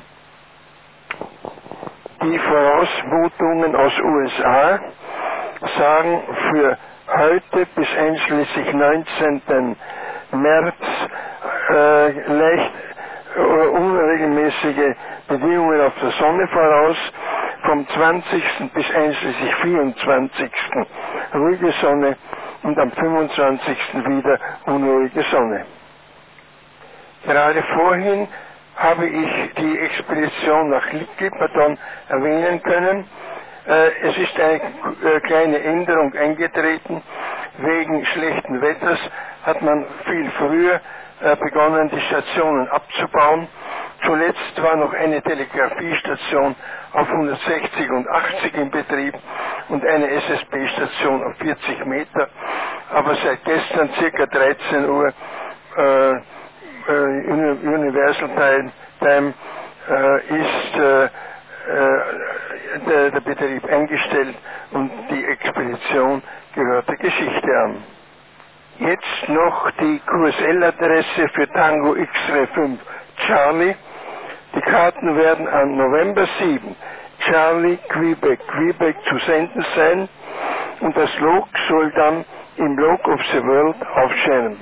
Die Vorausmutungen aus U S A sagen für heute bis einschließlich neunzehnten März äh, leicht äh, unregelmäßige Bedingungen auf der Sonne voraus, vom zwanzigsten bis einschließlich vierundzwanzigsten ruhige Sonne und am fünfundzwanzigsten wieder unruhige Sonne. Gerade vorhin habe ich die Expedition nach Clipperton erwähnen können. Äh, es ist eine äh, kleine Änderung eingetreten. Wegen schlechten Wetters hat man viel früher äh, begonnen, die Stationen abzubauen. Zuletzt war noch eine Telegrafiestation auf hundertsechzig und achtzig in Betrieb und eine S S B-Station auf vierzig Meter. Aber seit gestern circa dreizehn Uhr äh, äh, Universal Time äh, ist äh, Der, der Betrieb eingestellt und die Expedition gehört der Geschichte an. Jetzt noch die Q S L-Adresse für Tango X-Ray fünf Charlie. Die Karten werden am November siebten Charlie Quebec Quebec zu senden sein und das Log soll dann im Log of the World aufscheinen.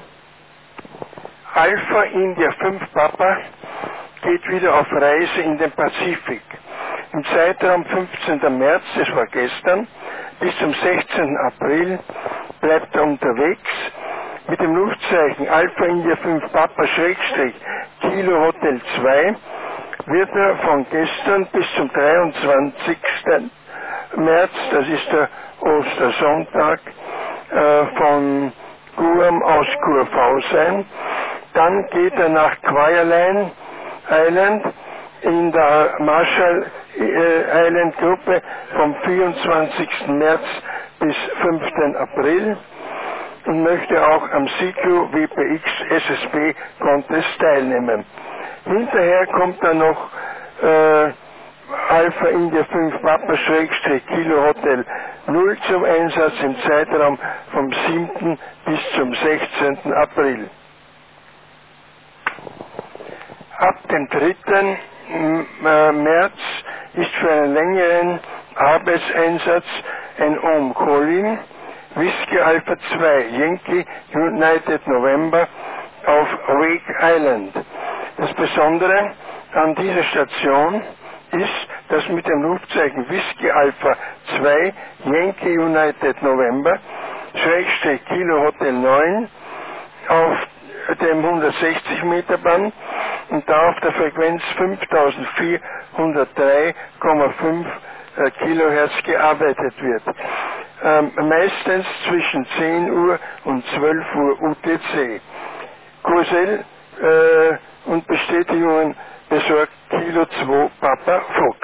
Alpha India fünf Papa geht wieder auf Reise in den Pazifik. Im Zeitraum fünfzehnten März, das war gestern, bis zum sechzehnten April bleibt er unterwegs. Mit dem Luftzeichen Alpha India fünf Papa Schrägstrich Kilo Hotel zwei wird er von gestern bis zum dreiundzwanzigsten März, das ist der Ostersonntag, äh, von Guam aus Curacao sein. Dann geht er nach Kwajalein Island in der Marshall Island Gruppe vom vierundzwanzigsten März bis fünften April und möchte auch am C Q W P X S S B Contest teilnehmen. Hinterher kommt dann noch äh, Alpha India fünf Papa Schrägstrich Kilo Hotel null zum Einsatz im Zeitraum vom siebten bis zum sechzehnten April. Ab dem dritten März ist für einen längeren Arbeitseinsatz ein Ohm-Colin, Whiskey Alpha zwei, Yankee United November auf Wake Island. Das Besondere an dieser Station ist, dass mit dem Rufzeichen Whiskey Alpha zwei, Yankee United November, Schrägstrich Kilo Hotel neun auf dem hundertsechzig Meter Band und da auf der Frequenz fünftausendvierhundertdrei Komma fünf Kilohertz gearbeitet wird. Ähm, meistens zwischen zehn Uhr und zwölf Uhr U T C. Q S L äh, und Bestätigungen besorgt Kilo zwei Papa Fox.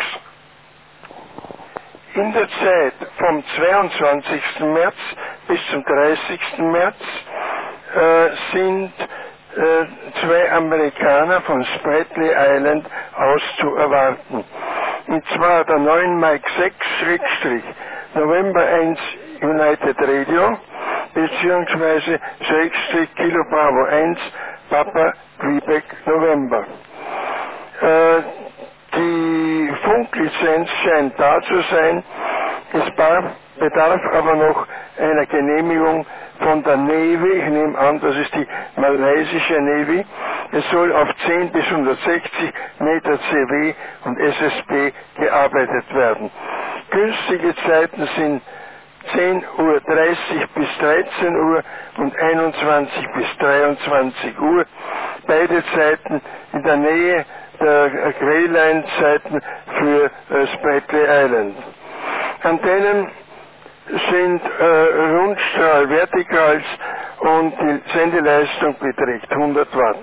In der Zeit vom zweiundzwanzigsten März bis zum dreißigsten März äh, sind äh, zwei Amerikaner von Spratly Island aus zu erwarten. Und zwar der neun Mike sechs Schrägstrich November eins United Radio beziehungsweise Schrägstrich Kilo Bravo eins Papa Quebec November. Äh, die Funklizenz scheint da zu sein, es bedarf aber noch einer Genehmigung von der Navy, ich nehme an, das ist die malaysische Navy. Es soll auf zehn bis hundertsechzig Meter C W und S S B gearbeitet werden. Günstige Zeiten sind zehn Uhr dreißig bis dreizehn Uhr und einundzwanzig bis dreiundzwanzig Uhr. Beide Zeiten in der Nähe der Greyline-Zeiten für äh, Spratly Island. Antennen sind äh, Rundstrahl Vertikals und die Sendeleistung beträgt hundert Watt.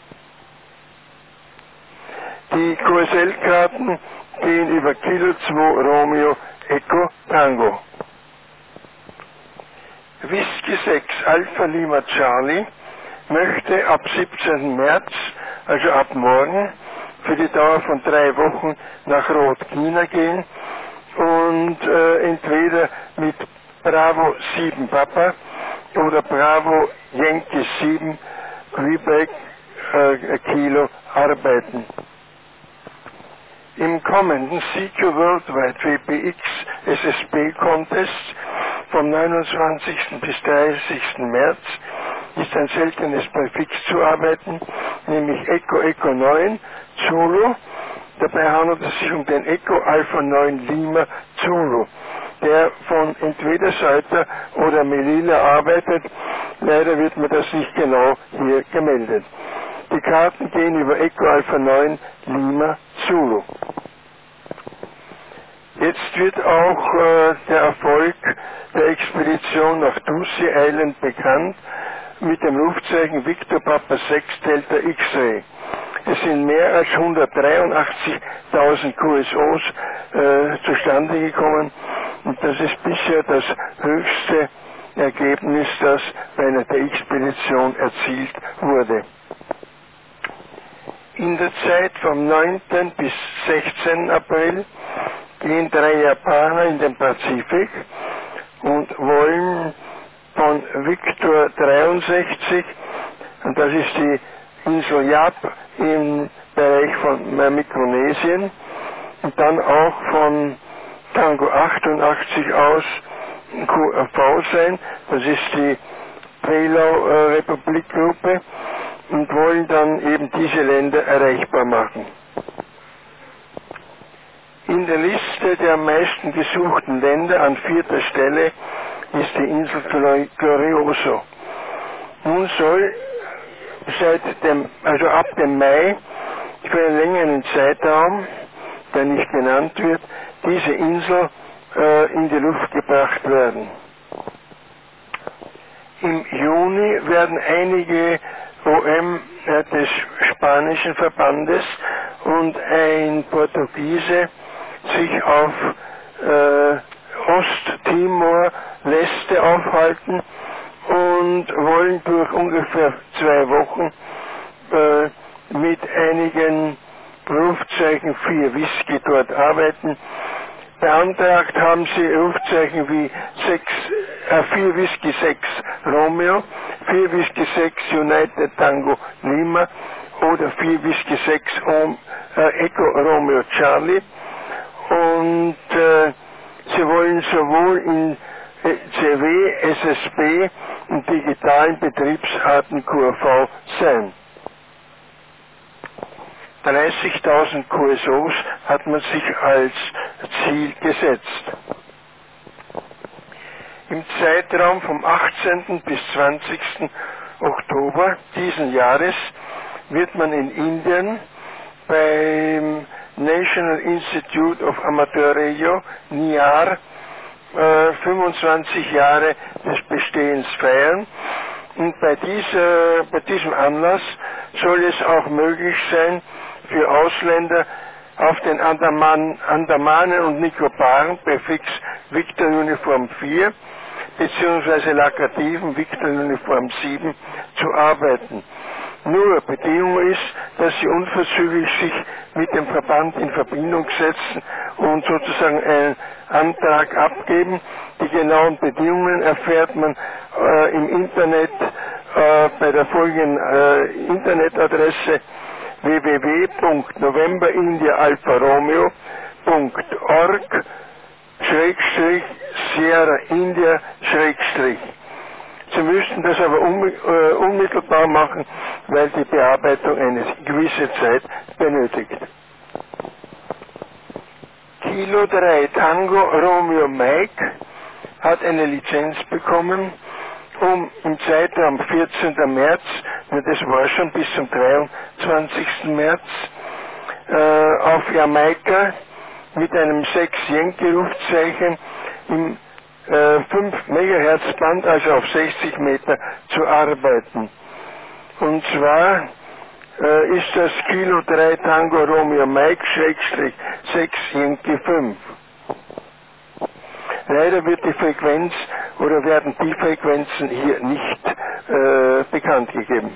Die Q S L-Karten gehen über Kilo zwei Romeo Echo Tango. Whisky sechs Alpha Lima Charlie möchte ab siebzehnten März, also ab morgen, für die Dauer von drei Wochen nach Rot-China gehen und äh, entweder mit Bravo sieben Papa oder Bravo Yankee sieben Quebec äh, Kilo arbeiten. Im kommenden C Q Worldwide W P X S S B Contest vom neunundzwanzigsten bis dreißigsten März ist ein seltenes Präfix zu arbeiten, nämlich Echo Echo neun Zulu. Dabei handelt es sich um den Echo Alpha neun Lima Zulu, der von entweder Sauter oder Melilla arbeitet. Leider wird mir das nicht genau hier gemeldet. Die Karten gehen über Echo Alpha neun Lima Zulu. Jetzt wird auch äh, der Erfolg der Expedition nach Ducie Island bekannt mit dem Rufzeichen Victor Papa sechs Delta X-Ray. Es sind mehr als hundertdreiundachtzigtausend Q S Os äh, zustande gekommen und das ist bisher das höchste Ergebnis, das bei einer der Expedition erzielt wurde. In der Zeit vom neunten bis sechzehnten April gehen drei Japaner in den Pazifik und wollen von Victor dreiundsechzig, und das ist die Insel Yap im Bereich von Mikronesien, und dann auch von Tango achtundachtzig aus Q R V sein, das ist die Palau-Republik-Gruppe, und wollen dann eben diese Länder erreichbar machen. In der Liste der am meisten gesuchten Länder an vierter Stelle ist die Insel Glorioso. Nun soll seit dem, also ab dem Mai, für einen längeren Zeitraum, der nicht genannt wird, diese Insel äh, in die Luft gebracht werden. Im Juni werden einige O M äh, des spanischen Verbandes und ein Portugiese sich auf äh, Osttimor Leste aufhalten und wollen durch ungefähr zwei Wochen äh, mit einigen Rufzeichen vier Whisky dort arbeiten. Beantragt haben sie Rufzeichen wie sechs, äh, vier Whisky sechs Romeo, vier Whisky sechs United Tango Lima oder vier Whisky sechs um, äh, Echo Romeo Charlie. Und äh, sie wollen sowohl in äh, C W, S S B und digitalen Betriebsarten Q R V sein. dreißigtausend Q S Os hat man sich als Ziel gesetzt. Im Zeitraum vom achtzehnten bis zwanzigsten Oktober diesen Jahres wird man in Indien beim National Institute of Amateur Radio, N I A R, äh, fünfundzwanzig Jahre des Bestehens feiern. Und bei, dieser, bei diesem Anlass soll es auch möglich sein, für Ausländer auf den Andaman, Andamanen und Nikobaren Präfix Victor Uniform vier bzw. Lakativen Victor Uniform sieben zu arbeiten. Nur Bedingung ist, dass sie unverzüglich sich mit dem Verband in Verbindung setzen und sozusagen einen Antrag abgeben. Die genauen Bedingungen erfährt man äh, im Internet äh, bei der folgenden äh, Internetadresse w w w punkt november india alfa romeo punkt org Schrägstrich Sierra India Schrägstrich. Sie müssten das aber um, äh, unmittelbar machen, weil die Bearbeitung eine gewisse Zeit benötigt. Kilo drei Tango Romeo Mike hat eine Lizenz bekommen, um im Zeitraum vierzehnten März, das war schon bis zum dreiundzwanzigsten März, äh, auf Jamaika mit einem sechs Yankee Rufzeichen im äh, fünf Megahertz Band, also auf sechzig Meter, zu arbeiten. Und zwar äh, ist das Kilo drei Tango Romeo Mike Schrägstrich sechs Yankee fünf. Leider wird die Frequenz oder werden die Frequenzen hier nicht äh, bekannt gegeben.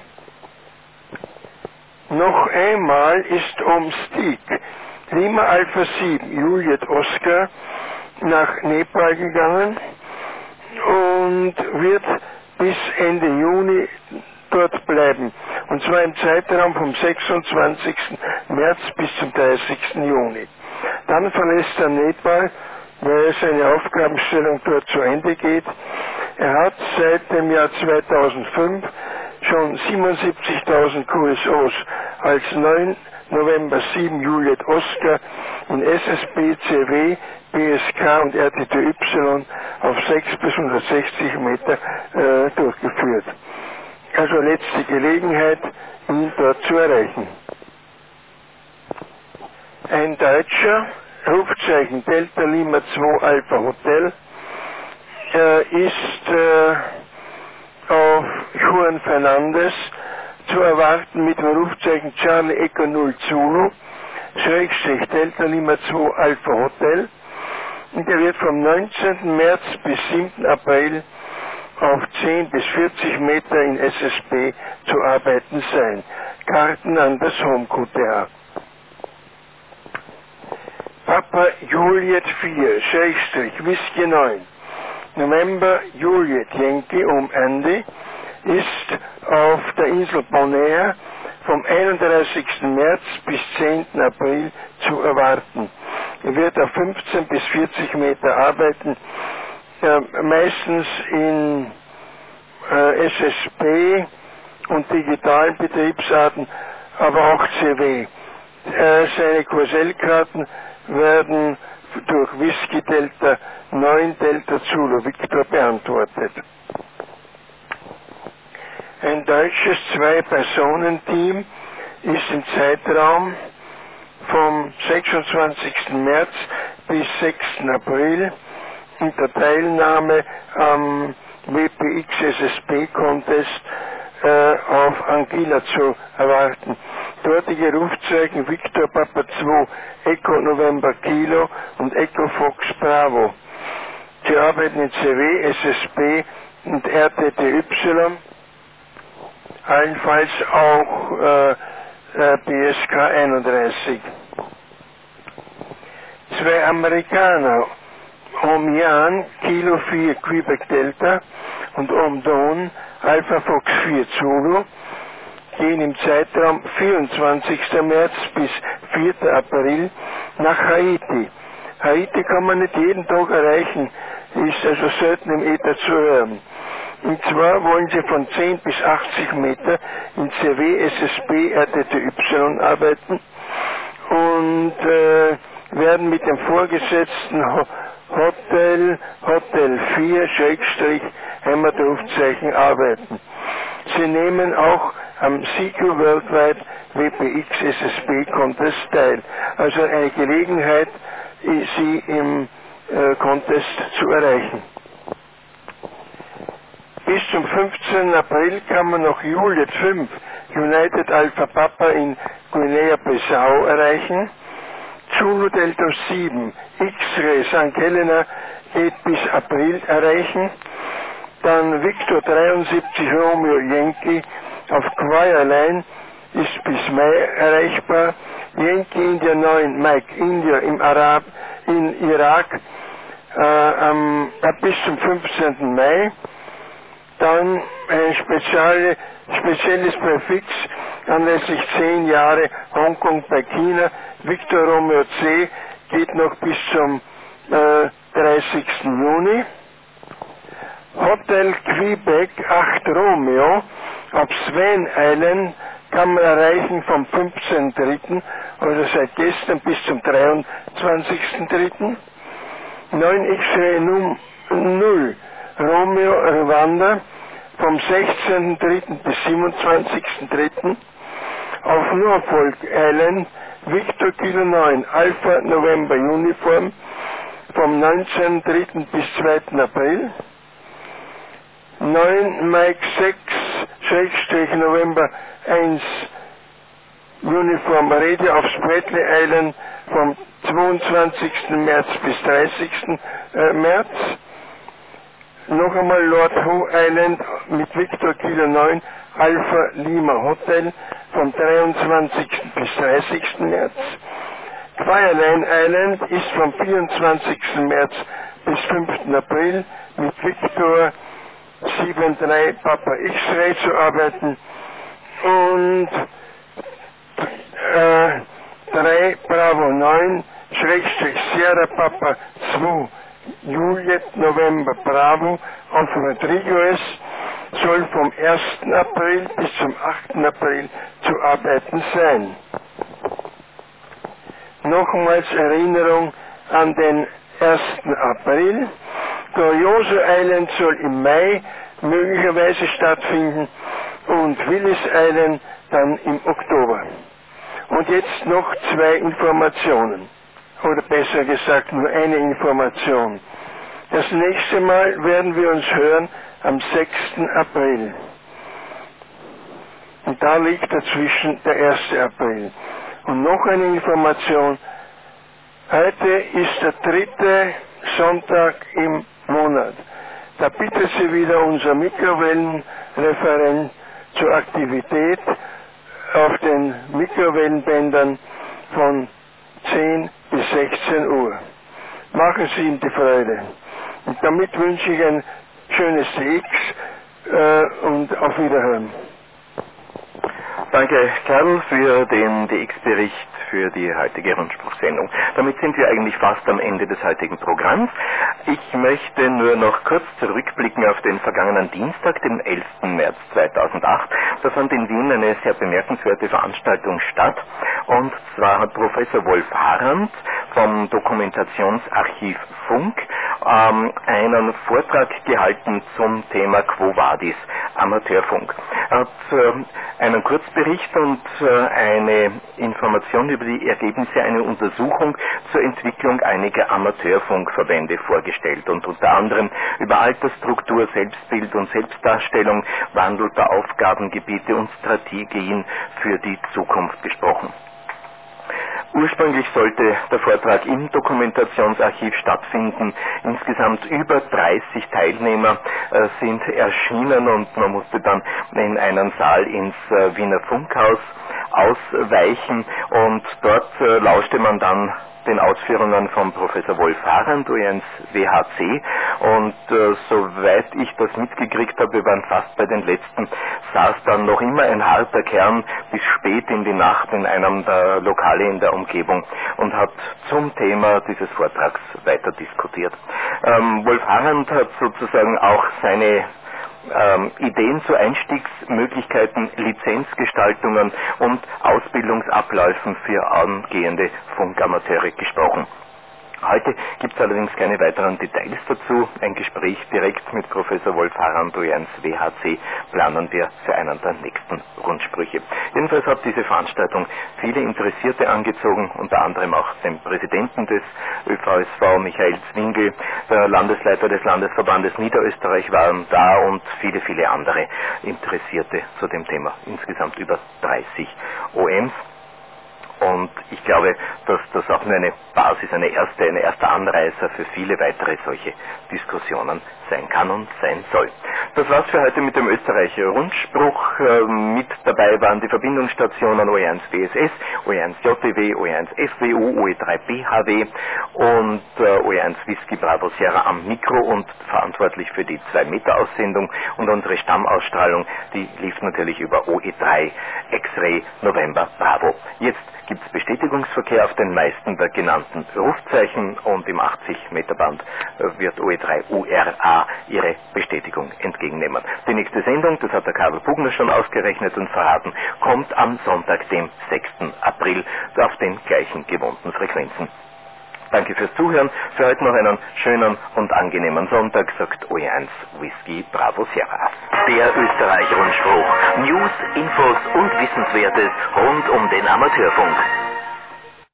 Noch einmal ist um Stick Lima Alpha sieben Juliet Oscar nach Nepal gegangen und wird bis Ende Juni dort bleiben. Und zwar im Zeitraum vom sechsundzwanzigsten März bis zum dreißigsten Juni. Dann verlässt er Nepal, weil seine Aufgabenstellung dort zu Ende geht. Er hat seit dem Jahr zweitausendfünf schon siebenundsiebzigtausend Q S Os als neun November sieben Juliet Oscar in S S B, C W, B S K und R T T Y auf sechs bis hundertsechzig Meter äh, durchgeführt. Also letzte Gelegenheit, ihn dort zu erreichen. Ein Deutscher, Rufzeichen Delta Lima zwei Alpha Hotel, äh, ist äh, auf Juan Fernandez zu erwarten mit dem Rufzeichen Charlie Echo null Zulu, Schrägstrich Delta Lima zwei Alpha Hotel. Und er wird vom neunzehnten März bis siebten April auf zehn bis vierzig Meter in S S B zu arbeiten sein. Karten an das Home Q T A. Papa Juliet vier, Schrägstrich Whisky neun, November Juliet Yankee um Andy, ist auf der Insel Bonaire vom einunddreißigsten März bis zehnten April zu erwarten. Er wird auf fünfzehn bis vierzig Meter arbeiten, äh, meistens in äh, S S B und digitalen Betriebsarten, aber auch C W. Äh, seine Q S L-Karten werden durch Whisky Delta neun Delta Zulu Victor beantwortet. Ein deutsches Zwei-Personen-Team ist im Zeitraum vom sechsundzwanzigsten März bis sechsten April unter Teilnahme am W P X S S B Contest äh, auf Anguilla zu erwarten. Dortige Rufzeichen Victor Papa zwei Echo November Kilo und Echo Fox Bravo. Sie arbeiten in C W, S S B und R T T Y, allenfalls auch äh, äh, B S K einunddreißig. Zwei Amerikaner, Omian Kilo vier Quebec Delta und Omdon Alpha Fox vier Zulu, gehen im Zeitraum vierundzwanzigsten März bis vierten April nach Haiti. Haiti kann man nicht jeden Tag erreichen, ist also selten im Äther zu hören. Und zwar wollen sie von zehn bis achtzig Meter in C W S S B R T T Y arbeiten und äh, werden mit dem vorgesetzten Ho Hotel, Hotel vier, Schrägstrich, Heimatrufzeichen arbeiten. Sie nehmen auch am C Q Worldwide W P X S S B Contest teil. Also eine Gelegenheit, sie im äh, Contest zu erreichen. Bis zum fünfzehnten April kann man noch Juliet fünf, United Alpha Papa in Guinea-Bissau erreichen. Zulu Delta sieben, X-Ray Sankt Helena geht bis April erreichen. Dann Victor dreiundsiebzig Romeo Yankee auf Choir Line ist bis Mai erreichbar. Yankee India neun, Mike India im Arab, in Irak äh, am, äh, bis zum fünfzehnten Mai. Dann ein spezielle, spezielles Präfix anlässlich zehn Jahre Hongkong bei China. Victor Romeo C geht noch bis zum äh, dreißigsten Juni. Hotel Quebec acht Romeo auf Swan Island kann man erreichen vom fünfzehnten dritten, also seit gestern bis zum dreiundzwanzigsten dritten neun X-Ray null Romeo Rwanda vom sechzehnten dritten bis siebenundzwanzigsten dritten auf Norfolk Island Victor Kilo neun Alpha November Uniform vom neunzehnten dritten bis zweiten April. neun Mike sechs Schrägstrich November eins Uniform Radio auf Spratly Island vom zweiundzwanzigsten März bis dreißigsten März. Noch einmal Lord Ho Island mit Victor Kilo neun Alpha Lima Hotel vom dreiundzwanzigsten bis dreißigsten März. Fireline Island ist vom vierundzwanzigsten März bis fünften April mit Victor sieben drei Papa X-Ray zu arbeiten und äh, drei Bravo neun Schrägstrich Sierra Papa zwei Juliet November Bravo auf Rodriguez soll vom ersten April bis zum achten April zu arbeiten sein. Nochmals Erinnerung an den ersten April. Glorioso Island soll im Mai möglicherweise stattfinden und Willis Island dann im Oktober. Und jetzt noch zwei Informationen. Oder besser gesagt nur eine Information. Das nächste Mal werden wir uns hören am sechsten April. Und da liegt dazwischen der erste April. Und noch eine Information. Heute ist der dritte Sonntag im Monat. Da bittet sie wieder unser Mikrowellenreferent zur Aktivität auf den Mikrowellenbändern von zehn bis sechzehn Uhr. Machen Sie ihm die Freude. Und damit wünsche ich ein schönes D X äh, und auf Wiederhören. Danke, Karl, für den D X-Bericht für die heutige Rundspruchsendung. Damit sind wir eigentlich fast am Ende des heutigen Programms. Ich möchte nur noch kurz zurückblicken auf den vergangenen Dienstag, den elften März zweitausendacht. Da fand in Wien eine sehr bemerkenswerte Veranstaltung statt. Und zwar hat Professor Wolf Harand vom Dokumentationsarchiv Funk ähm, einen Vortrag gehalten zum Thema Quo Vadis, Amateurfunk. Er hat äh, einen Kurzbericht und äh, eine Information über die Ergebnisse einer Untersuchung zur Entwicklung einiger Amateurfunkverbände vorgestellt und unter anderem über Altersstruktur, Selbstbild und Selbstdarstellung, Wandel der Aufgabengebiete und Strategien für die Zukunft gesprochen. Ursprünglich sollte der Vortrag im Dokumentationsarchiv stattfinden. Insgesamt über dreißig Teilnehmer äh, sind erschienen und man musste dann in einen Saal ins äh, Wiener Funkhaus ausweichen, und dort äh, lauschte man dann den Ausführungen von Professor Wolf Harand, O E eins W H C, und äh, soweit ich das mitgekriegt habe, wir waren fast bei den letzten, saß dann noch immer ein harter Kern bis spät in die Nacht in einem der Lokale in der Umgebung und hat zum Thema dieses Vortrags weiter diskutiert. Ähm, Wolf Harand hat sozusagen auch seine Ähm, Ideen zu Einstiegsmöglichkeiten, Lizenzgestaltungen und Ausbildungsabläufen für angehende Funkamateure gesprochen. Heute gibt es allerdings keine weiteren Details dazu. Ein Gespräch direkt mit Professor Wolf Harand, O E eins W H C, planen wir für einen der nächsten Rundsprüche. Jedenfalls hat diese Veranstaltung viele Interessierte angezogen, unter anderem auch den Präsidenten des Ö V S V, Michael Zwingel, der Landesleiter des Landesverbandes Niederösterreich waren da und viele, viele andere Interessierte zu dem Thema. Insgesamt über dreißig O Ms. Und ich glaube, dass das auch nur eine Basis, eine erste, ein erster Anreißer für viele weitere solche Diskussionen sein kann und sein soll. Das war's für heute mit dem Österreicher Rundspruch. Mit dabei waren die Verbindungsstationen O E eins B S S, O E eins J T W, O E eins F W U, O E drei B H W und O E eins Whisky Bravo Sierra am Mikro und verantwortlich für die zwei Meter Aussendung, und unsere Stammausstrahlung, die lief natürlich über O E drei X-Ray November Bravo. Jetzt gibt es Bestätigungsverkehr auf den meisten der genannten Rufzeichen, und im achtzig Meter Band wird O E drei U R A ihre Bestätigung entgegennehmen. Die nächste Sendung, das hat der Karl Bugner schon ausgerechnet und verraten, kommt am Sonntag, dem sechsten April, auf den gleichen gewohnten Frequenzen. Danke fürs Zuhören, für heute noch einen schönen und angenehmen Sonntag, sagt O E eins Whisky Bravo Sierra. Der Österreich-Rundspruch. News, Infos und Wissenswertes rund um den Amateurfunk.